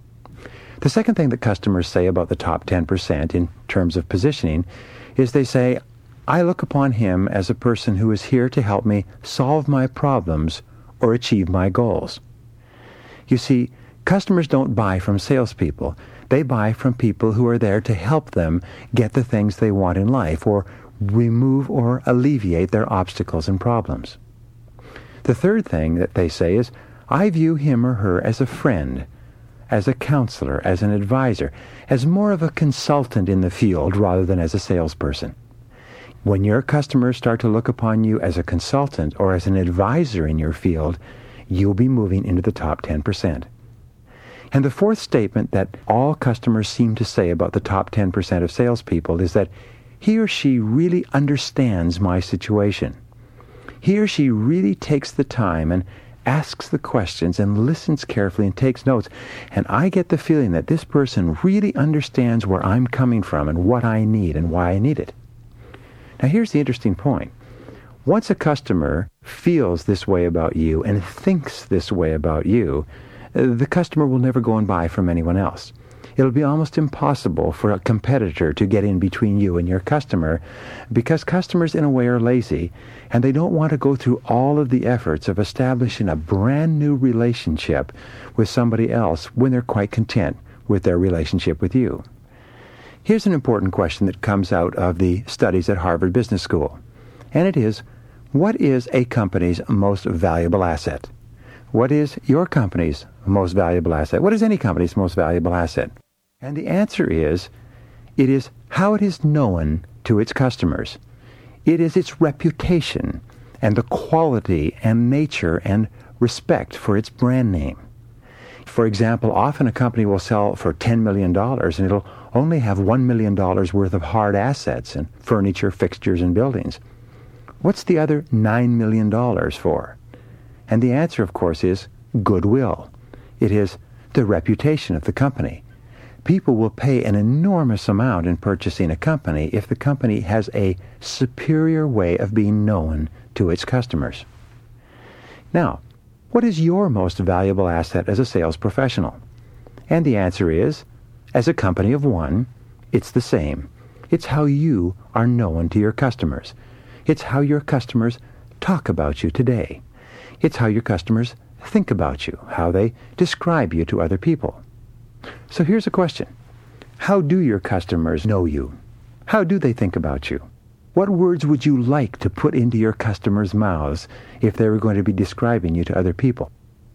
The second thing that customers say about the top ten percent in terms of positioning is they say, I look upon him as a person who is here to help me solve my problems or achieve my goals. You see, customers don't buy from salespeople. They buy from people who are there to help them get the things they want in life or remove or alleviate their obstacles and problems. The third thing that they say is, I view him or her as a friend, as a counselor, as an advisor, as more of a consultant in the field rather than as a salesperson. When your customers start to look upon you as a consultant or as an advisor in your field, you'll be moving into the top ten percent. And the fourth statement that all customers seem to say about the top ten percent of salespeople is that he or she really understands my situation. He or she really takes the time and asks the questions and listens carefully and takes notes. And I get the feeling that this person really understands where I'm coming from and what I need and why I need it. Now here's the interesting point. Once a customer feels this way about you and thinks this way about you, the customer will never go and buy from anyone else. It'll be almost impossible for a competitor to get in between you and your customer because customers in a way are lazy and they don't want to go through all of the efforts of establishing a brand new relationship with somebody else when they're quite content with their relationship with you. Here's an important question that comes out of the studies at Harvard Business School, and it is, what is a company's most valuable asset? What is your company's most valuable asset? What is any company's most valuable asset? And the answer is, it is how it is known to its customers. It is its reputation and the quality and nature and respect for its brand name. For example, often a company will sell for ten million dollars and it'll only have one million dollars worth of hard assets and furniture, fixtures, and buildings. What's the other nine million dollars for? And the answer, of course, is goodwill. It is the reputation of the company. People will pay an enormous amount in purchasing a company if the company has a superior way of being known to its customers. Now, what is your most valuable asset as a sales professional? And the answer is, as a company of one, it's the same. It's how you are known to your customers. It's how your customers talk about you today. It's how your customers think about you, how they describe you to other people. So here's a question. How do your customers know you? How do they think about you? What words would you like to put into your customers' mouths if they were going to be describing you to other people?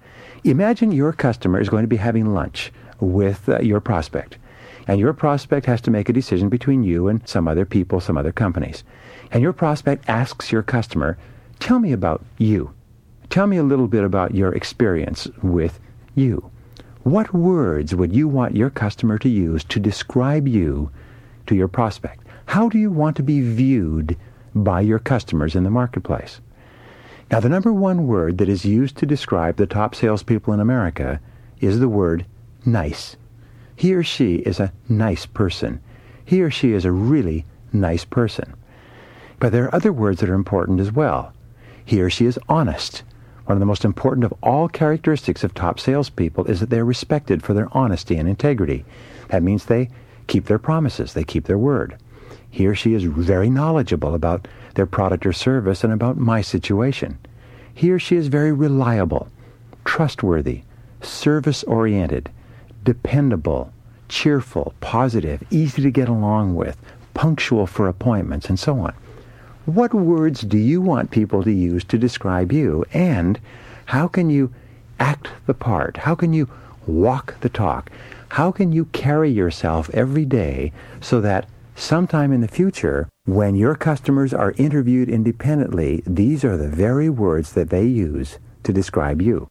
Imagine your customer is going to be having lunch with uh, your prospect, and your prospect has to make a decision between you and some other people, some other companies. And your prospect asks your customer, tell me about you. Tell me a little bit about your experience with you. What words would you want your customer to use to describe you to your prospect? How do you want to be viewed by your customers in the marketplace? Now, the number one word that is used to describe the top salespeople in America is the word nice. He or she is a nice person. He or she is a really nice person. But there are other words that are important as well. He or she is honest. One of the most important of all characteristics of top salespeople is that they're respected for their honesty and integrity. That means they keep their promises, they keep their word. He or she is very knowledgeable about their product or service and about my situation. He or she is very reliable, trustworthy, service-oriented, dependable, cheerful, positive, easy to get along with, punctual for appointments, and so on. What words do you want people to use to describe you? And how can you act the part? How can you walk the talk? How can you carry yourself every day so that sometime in the future, when your customers are interviewed independently, these are the very words that they use to describe you?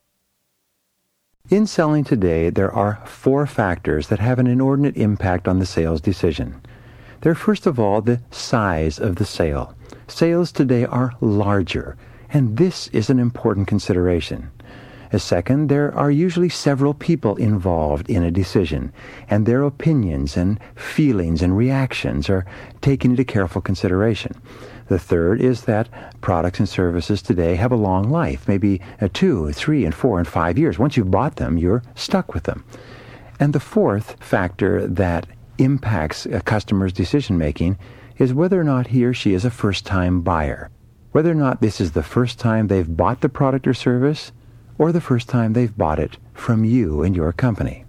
In selling today, there are four factors that have an inordinate impact on the sales decision. They're first of all the size of the sale. Sales today are larger, and this is an important consideration. A second, there are usually several people involved in a decision, and their opinions and feelings and reactions are taken into careful consideration. The third is that products and services today have a long life, maybe a two, three, and four, and five years. Once you've bought them, you're stuck with them. And the fourth factor that impacts a customer's decision-making is whether or not he or she is a first-time buyer, whether or not this is the first time they've bought the product or service, or the first time they've bought it from you and your company.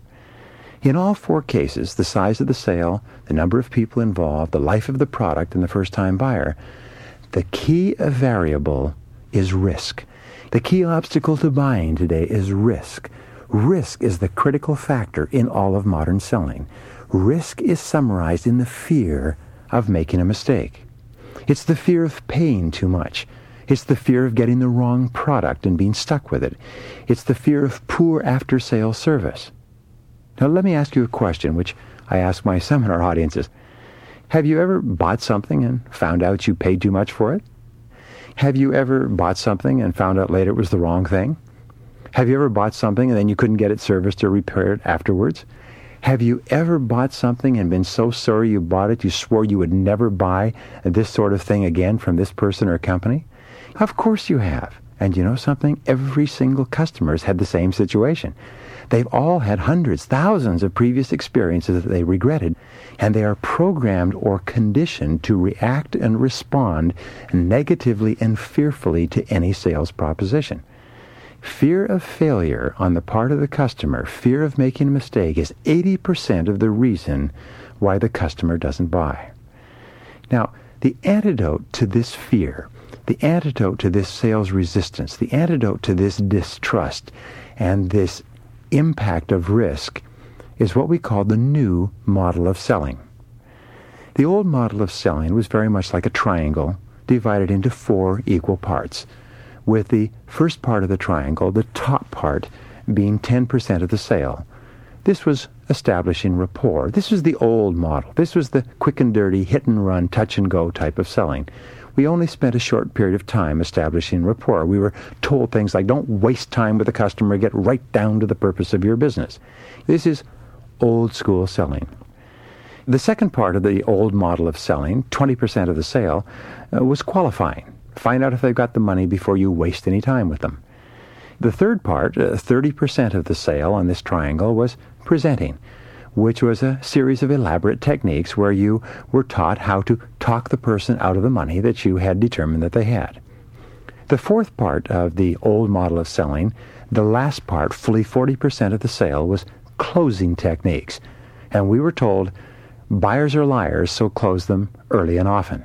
In all four cases, the size of the sale, the number of people involved, the life of the product, and the first-time buyer, the key variable is risk. The key obstacle to buying today is risk. Risk is the critical factor in all of modern selling. Risk is summarized in the fear of making a mistake. It's the fear of paying too much. It's the fear of getting the wrong product and being stuck with it. It's the fear of poor after-sales service. Now let me ask you a question, which I ask my seminar audiences. Have you ever bought something and found out you paid too much for it? Have you ever bought something and found out later it was the wrong thing? Have you ever bought something and then you couldn't get it serviced or repaired afterwards? Have you ever bought something and been so sorry you bought it you swore you would never buy this sort of thing again from this person or company? Of course you have. And you know something? Every single customer has had the same situation. They've all had hundreds, thousands of previous experiences that they regretted, and they are programmed or conditioned to react and respond negatively and fearfully to any sales proposition. Fear of failure on the part of the customer, fear of making a mistake, is eighty percent of the reason why the customer doesn't buy. Now, the antidote to this fear, the antidote to this sales resistance, the antidote to this distrust and this impact of risk is what we call the new model of selling. The old model of selling was very much like a triangle divided into four equal parts, with the first part of the triangle, the top part, being ten percent of the sale. This was establishing rapport. This was the old model. This was the quick and dirty, hit and run, touch and go type of selling. We only spent a short period of time establishing rapport. We were told things like, don't waste time with the customer, get right down to the purpose of your business. This is old school selling. The second part of the old model of selling, twenty percent of the sale, uh, was qualifying. Find out if they've got the money before you waste any time with them. The third part, uh, thirty percent of the sale on this triangle, was presenting, which was a series of elaborate techniques where you were taught how to talk the person out of the money that you had determined that they had. The fourth part of the old model of selling, the last part, fully forty percent of the sale, was closing techniques. And we were told, buyers are liars, so close them early and often.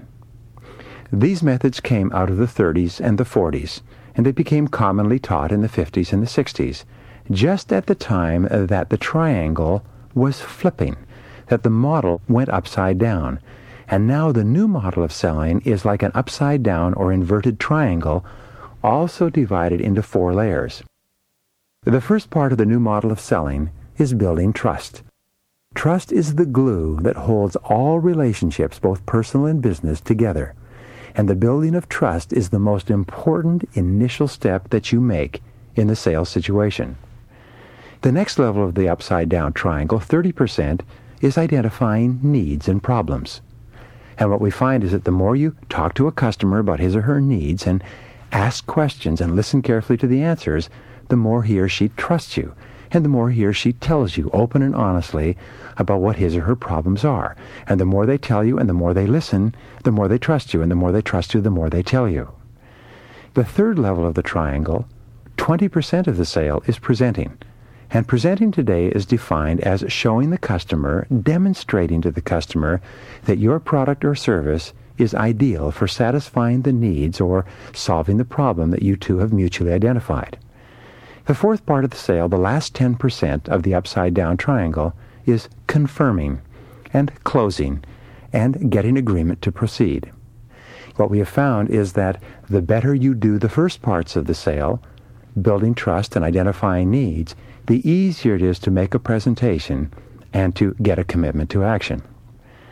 These methods came out of the thirties and the forties, and they became commonly taught in the fifties and the sixties, just at the time that the triangle was flipping, that the model went upside down. And now the new model of selling is like an upside down or inverted triangle, also divided into four layers. The first part of the new model of selling is building trust. Trust is the glue that holds all relationships, both personal and business, together. And the building of trust is the most important initial step that you make in the sales situation. The next level of the upside-down triangle, thirty percent, is identifying needs and problems. And what we find is that the more you talk to a customer about his or her needs and ask questions and listen carefully to the answers, the more he or she trusts you, and the more he or she tells you open and honestly about what his or her problems are. And the more they tell you and the more they listen, the more they trust you, and the more they trust you, the more they tell you. The third level of the triangle, twenty percent of the sale, is presenting. And presenting today is defined as showing the customer, demonstrating to the customer that your product or service is ideal for satisfying the needs or solving the problem that you two have mutually identified. The fourth part of the sale, the last ten percent of the upside-down triangle, is confirming and closing and getting agreement to proceed. What we have found is that the better you do the first parts of the sale, building trust and identifying needs, the easier it is to make a presentation and to get a commitment to action.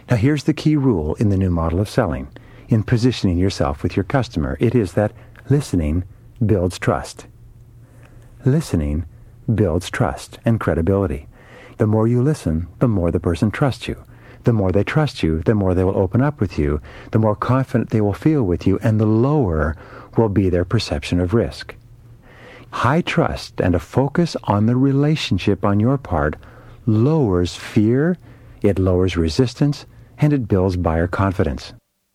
Now here's the key rule in the new model of selling, in positioning yourself with your customer. It is that listening builds trust. Listening builds trust and credibility. The more you listen, the more the person trusts you. The more they trust you, the more they will open up with you, the more confident they will feel with you, and the lower will be their perception of risk. High trust and a focus on the relationship on your part lowers fear, it lowers resistance, and it builds buyer confidence.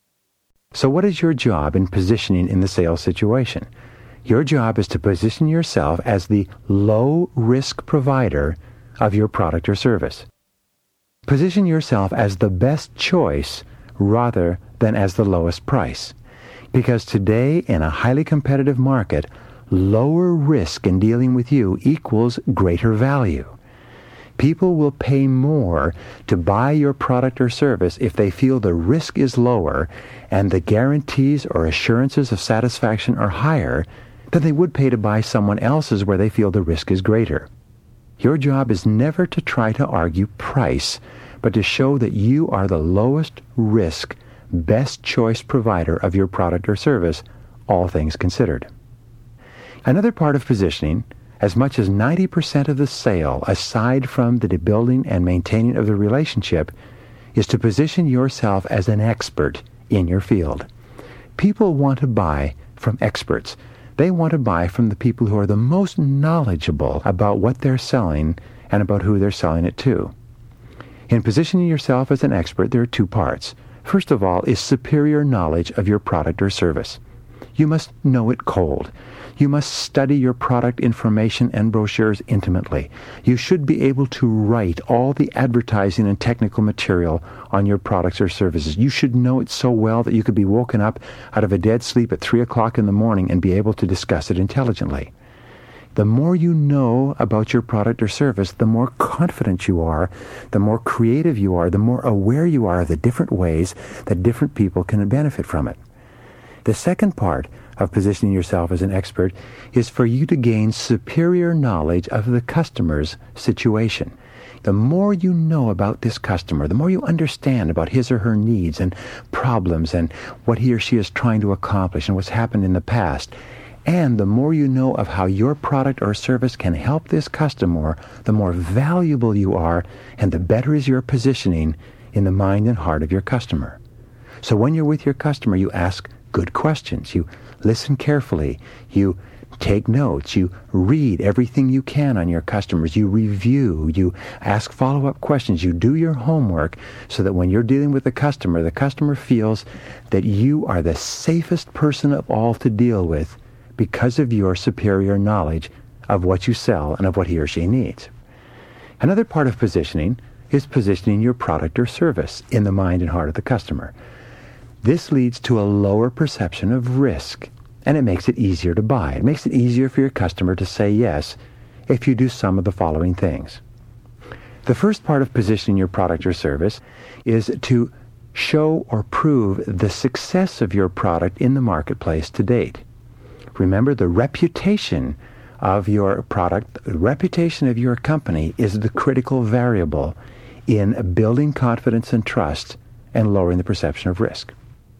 So what is your job in positioning in the sales situation? Your job is to position yourself as the low-risk provider of your product or service. Position yourself as the best choice rather than as the lowest price. Because today, in a highly competitive market, lower risk in dealing with you equals greater value. People will pay more to buy your product or service if they feel the risk is lower and the guarantees or assurances of satisfaction are higher than they would pay to buy someone else's where they feel the risk is greater. Your job is never to try to argue price, but to show that you are the lowest risk, best choice provider of your product or service, all things considered. Another part of positioning, as much as ninety percent of the sale, aside from the building and maintaining of the relationship, is to position yourself as an expert in your field. People want to buy from experts. They want to buy from the people who are the most knowledgeable about what they're selling and about who they're selling it to. In positioning yourself as an expert, there are two parts. First of all is superior knowledge of your product or service. You must know it cold. You must study your product information and brochures intimately. You should be able to write all the advertising and technical material on your products or services. You should know it so well that you could be woken up out of a dead sleep at three o'clock in the morning and be able to discuss it intelligently. The more you know about your product or service, the more confident you are, the more creative you are, the more aware you are of the different ways that different people can benefit from it. The second part of positioning yourself as an expert is for you to gain superior knowledge of the customer's situation. The more you know about this customer, the more you understand about his or her needs and problems and what he or she is trying to accomplish and what's happened in the past, and the more you know of how your product or service can help this customer, the more valuable you are and the better is your positioning in the mind and heart of your customer. So when you're with your customer, you ask good questions. You listen carefully. You take notes. You read everything you can on your customers. You review. You ask follow-up questions. You do your homework so that when you're dealing with the customer, the customer feels that you are the safest person of all to deal with because of your superior knowledge of what you sell and of what he or she needs. Another part of positioning is positioning your product or service in the mind and heart of the customer. This leads to a lower perception of risk, and it makes it easier to buy. It makes it easier for your customer to say yes if you do some of the following things. The first part of positioning your product or service is to show or prove the success of your product in the marketplace to date. Remember, the reputation of your product, the reputation of your company is the critical variable in building confidence and trust and lowering the perception of risk.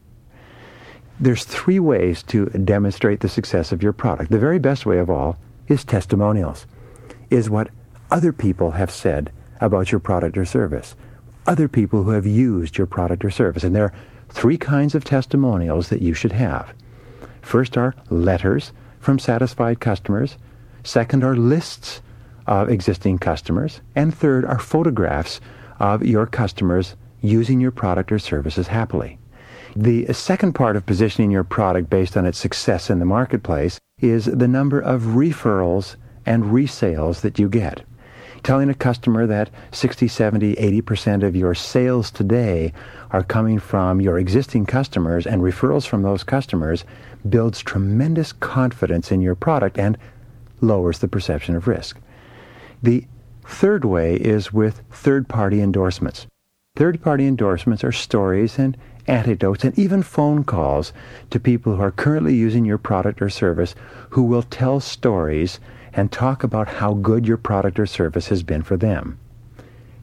There's three ways to demonstrate the success of your product. The very best way of all is testimonials, is what other people have said about your product or service, other people who have used your product or service. And there are three kinds of testimonials that you should have. First are letters from satisfied customers. Second are lists of existing customers. And third are photographs of your customers using your product or services happily. The second part of positioning your product based on its success in the marketplace is the number of referrals and resales that you get. Telling a customer that sixty, seventy, eighty percent of your sales today are coming from your existing customers and referrals from those customers builds tremendous confidence in your product and lowers the perception of risk. The third way is with third-party endorsements. Third-party endorsements are stories and anecdotes and even phone calls to people who are currently using your product or service who will tell stories and talk about how good your product or service has been for them.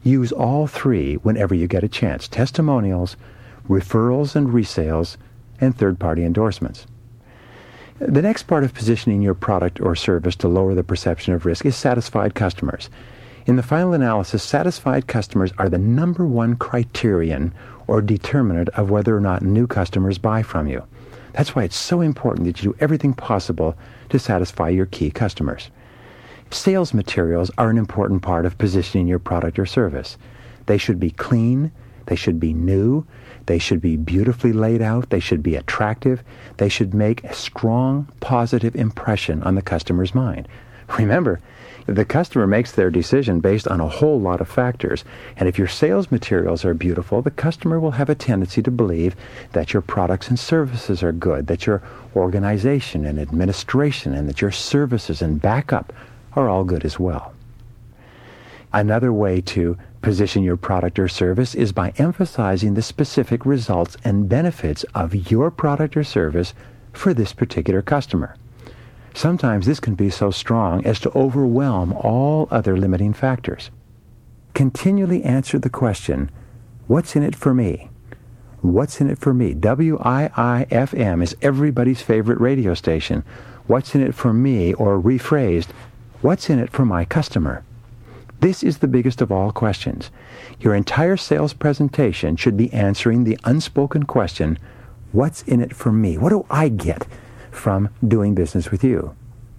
Use all three whenever you get a chance: testimonials, referrals and resales, and third-party endorsements. The next part of positioning your product or service to lower the perception of risk is satisfied customers. In the final analysis, satisfied customers are the number one criterion or determinant of whether or not new customers buy from you. That's why it's so important that you do everything possible to satisfy your key customers. Sales materials are an important part of positioning your product or service. They should be clean, they should be new, they should be beautifully laid out, they should be attractive, they should make a strong, positive impression on the customer's mind. Remember, the customer makes their decision based on a whole lot of factors, and if your sales materials are beautiful, the customer will have a tendency to believe that your products and services are good, that your organization and administration and that your services and backup are all good as well. Another way to position your product or service is by emphasizing the specific results and benefits of your product or service for this particular customer. Sometimes this can be so strong as to overwhelm all other limiting factors. Continually answer the question, what's in it for me? What's in it for me? W I I F M is everybody's favorite radio station. What's in it for me? Or rephrased, what's in it for my customer? This is the biggest of all questions. Your entire sales presentation should be answering the unspoken question, what's in it for me? What do I get from doing business with you?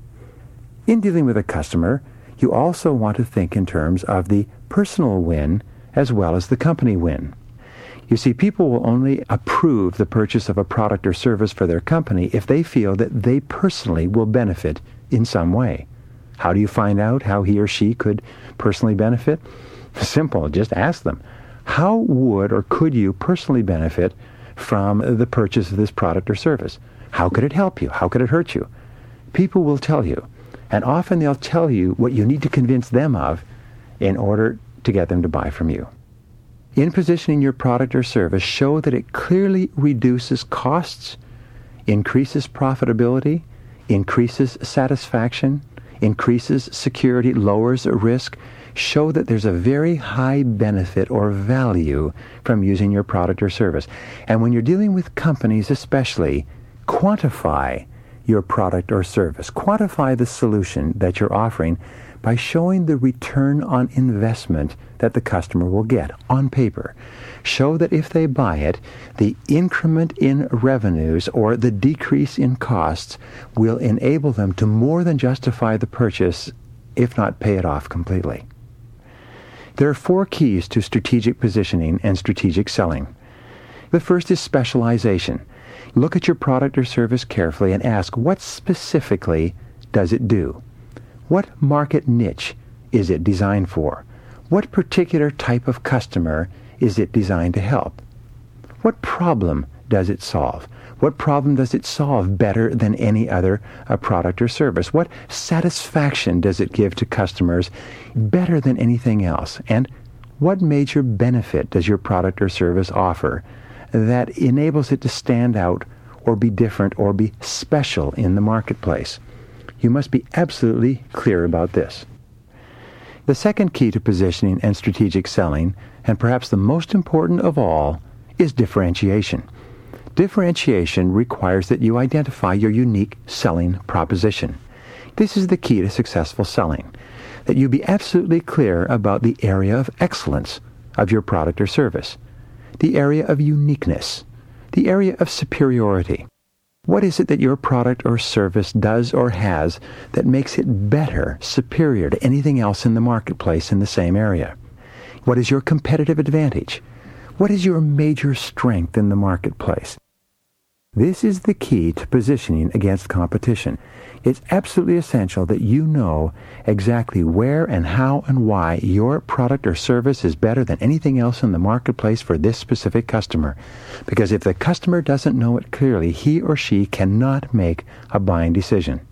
In dealing with a customer, you also want to think in terms of the personal win as well as the company win. You see, people will only approve the purchase of a product or service for their company if they feel that they personally will benefit in some way. How do you find out how he or she could personally benefit? Simple, just ask them. How would or could you personally benefit from the purchase of this product or service? How could it help you? How could it hurt you? People will tell you, and often they'll tell you what you need to convince them of in order to get them to buy from you. In positioning your product or service, show that it clearly reduces costs, increases profitability, increases satisfaction, increases security, lowers risk. Show that there's a very high benefit or value from using your product or service. And when you're dealing with companies especially, quantify your product or service. Quantify the solution that you're offering by showing the return on investment that the customer will get on paper. Show that if they buy it, the increment in revenues or the decrease in costs will enable them to more than justify the purchase, if not pay it off completely. There are four keys to strategic positioning and strategic selling. The first is specialization. Look at your product or service carefully and ask, what specifically does it do? What market niche is it designed for? What particular type of customer is it designed to help? What problem does it solve? What problem does it solve better than any other uh, product or service? What satisfaction does it give to customers better than anything else? And what major benefit does your product or service offer that enables it to stand out or be different or be special in the marketplace? You must be absolutely clear about this. The second key to positioning and strategic selling, and perhaps the most important of all, is differentiation. Differentiation requires that you identify your unique selling proposition. This is the key to successful selling, that you be absolutely clear about the area of excellence of your product or service, the area of uniqueness, the area of superiority. What is it that your product or service does or has that makes it better, superior to anything else in the marketplace in the same area? What is your competitive advantage? What is your major strength in the marketplace? This is the key to positioning against competition. It's absolutely essential that you know exactly where and how and why your product or service is better than anything else in the marketplace for this specific customer. Because if the customer doesn't know it clearly, he or she cannot make a buying decision.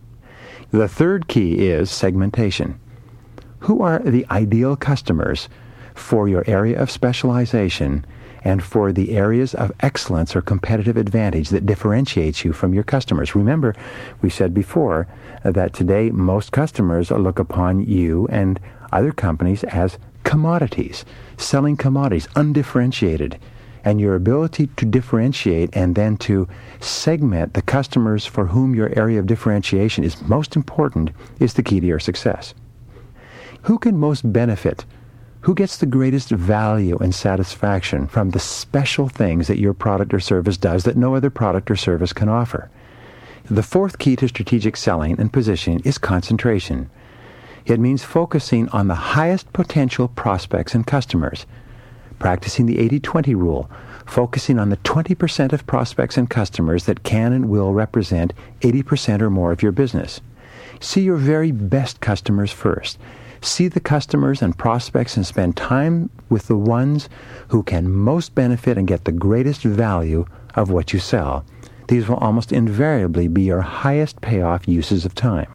The third key is segmentation. Who are the ideal customers for your area of specialization and for the areas of excellence or competitive advantage that differentiates you from your customers? Remember, we said before uh, that today most customers look upon you and other companies as commodities, selling commodities, undifferentiated. And your ability to differentiate and then to segment the customers for whom your area of differentiation is most important is the key to your success. Who can most benefit? Who gets the greatest value and satisfaction from the special things that your product or service does that no other product or service can offer? The fourth key to strategic selling and positioning is concentration. It means focusing on the highest potential prospects and customers. Practicing the eighty twenty rule, focusing on the twenty percent of prospects and customers that can and will represent eighty percent or more of your business. See your very best customers first. See the customers and prospects and spend time with the ones who can most benefit and get the greatest value of what you sell. These will almost invariably be your highest payoff uses of time.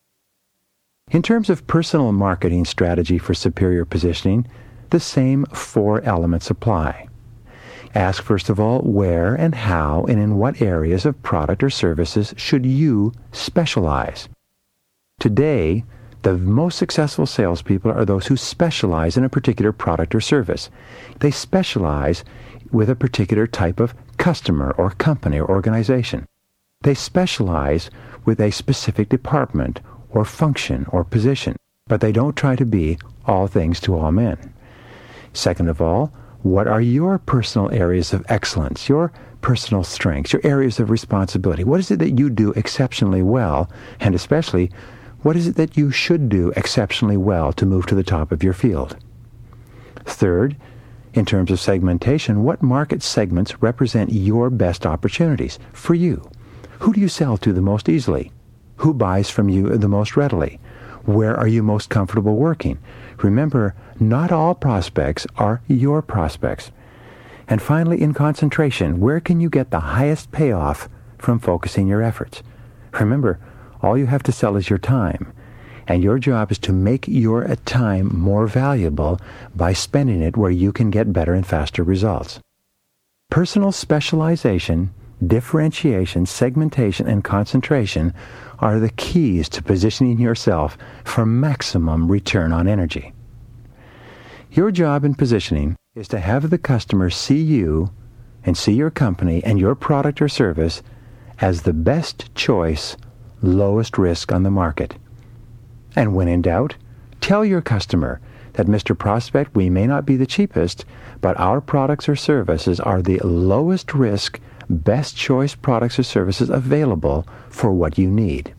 In terms of personal marketing strategy for superior positioning, the same four elements apply. Ask first of all where and how and in what areas of product or services should you specialize. Today, the most successful salespeople are those who specialize in a particular product or service. They specialize with a particular type of customer or company or organization. They specialize with a specific department or function or position, but they don't try to be all things to all men. Second of all, what are your personal areas of excellence, your personal strengths, your areas of responsibility? What is it that you do exceptionally well, and especially, what is it that you should do exceptionally well to move to the top of your field? Third, in terms of segmentation, what market segments represent your best opportunities for you? Who do you sell to the most easily? Who buys from you the most readily? Where are you most comfortable working? Remember, not all prospects are your prospects. And finally, in concentration, where can you get the highest payoff from focusing your efforts? Remember, all you have to sell is your time, and your job is to make your time more valuable by spending it where you can get better and faster results. Personal specialization, differentiation, segmentation, and concentration are the keys to positioning yourself for maximum return on energy. Your job in positioning is to have the customer see you and see your company and your product or service as the best choice, lowest risk on the market. And when in doubt, tell your customer that, Mister Prospect, we may not be the cheapest, but our products or services are the lowest risk, best choice products or services available for what you need.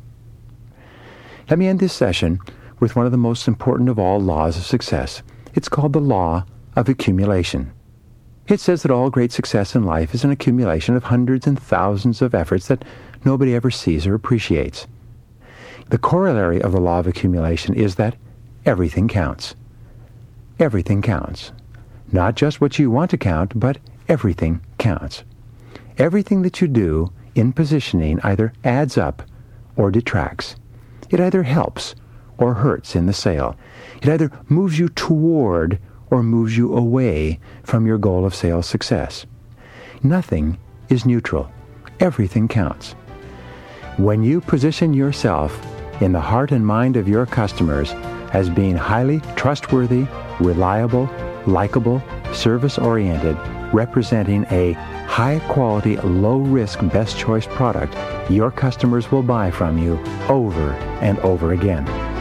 Let me end this session with one of the most important of all laws of success. It's called the law of accumulation. It says that all great success in life is an accumulation of hundreds and thousands of efforts that nobody ever sees or appreciates. The corollary of the law of accumulation is that everything counts. Everything counts. Not just what you want to count, but everything counts. Everything that you do in positioning either adds up or detracts. It either helps or hurts in the sale. It either moves you toward or moves you away from your goal of sales success. Nothing is neutral. Everything counts. When you position yourself in the heart and mind of your customers as being highly trustworthy, reliable, likable, service-oriented, representing a high-quality, low-risk, best-choice product, your customers will buy from you over and over again.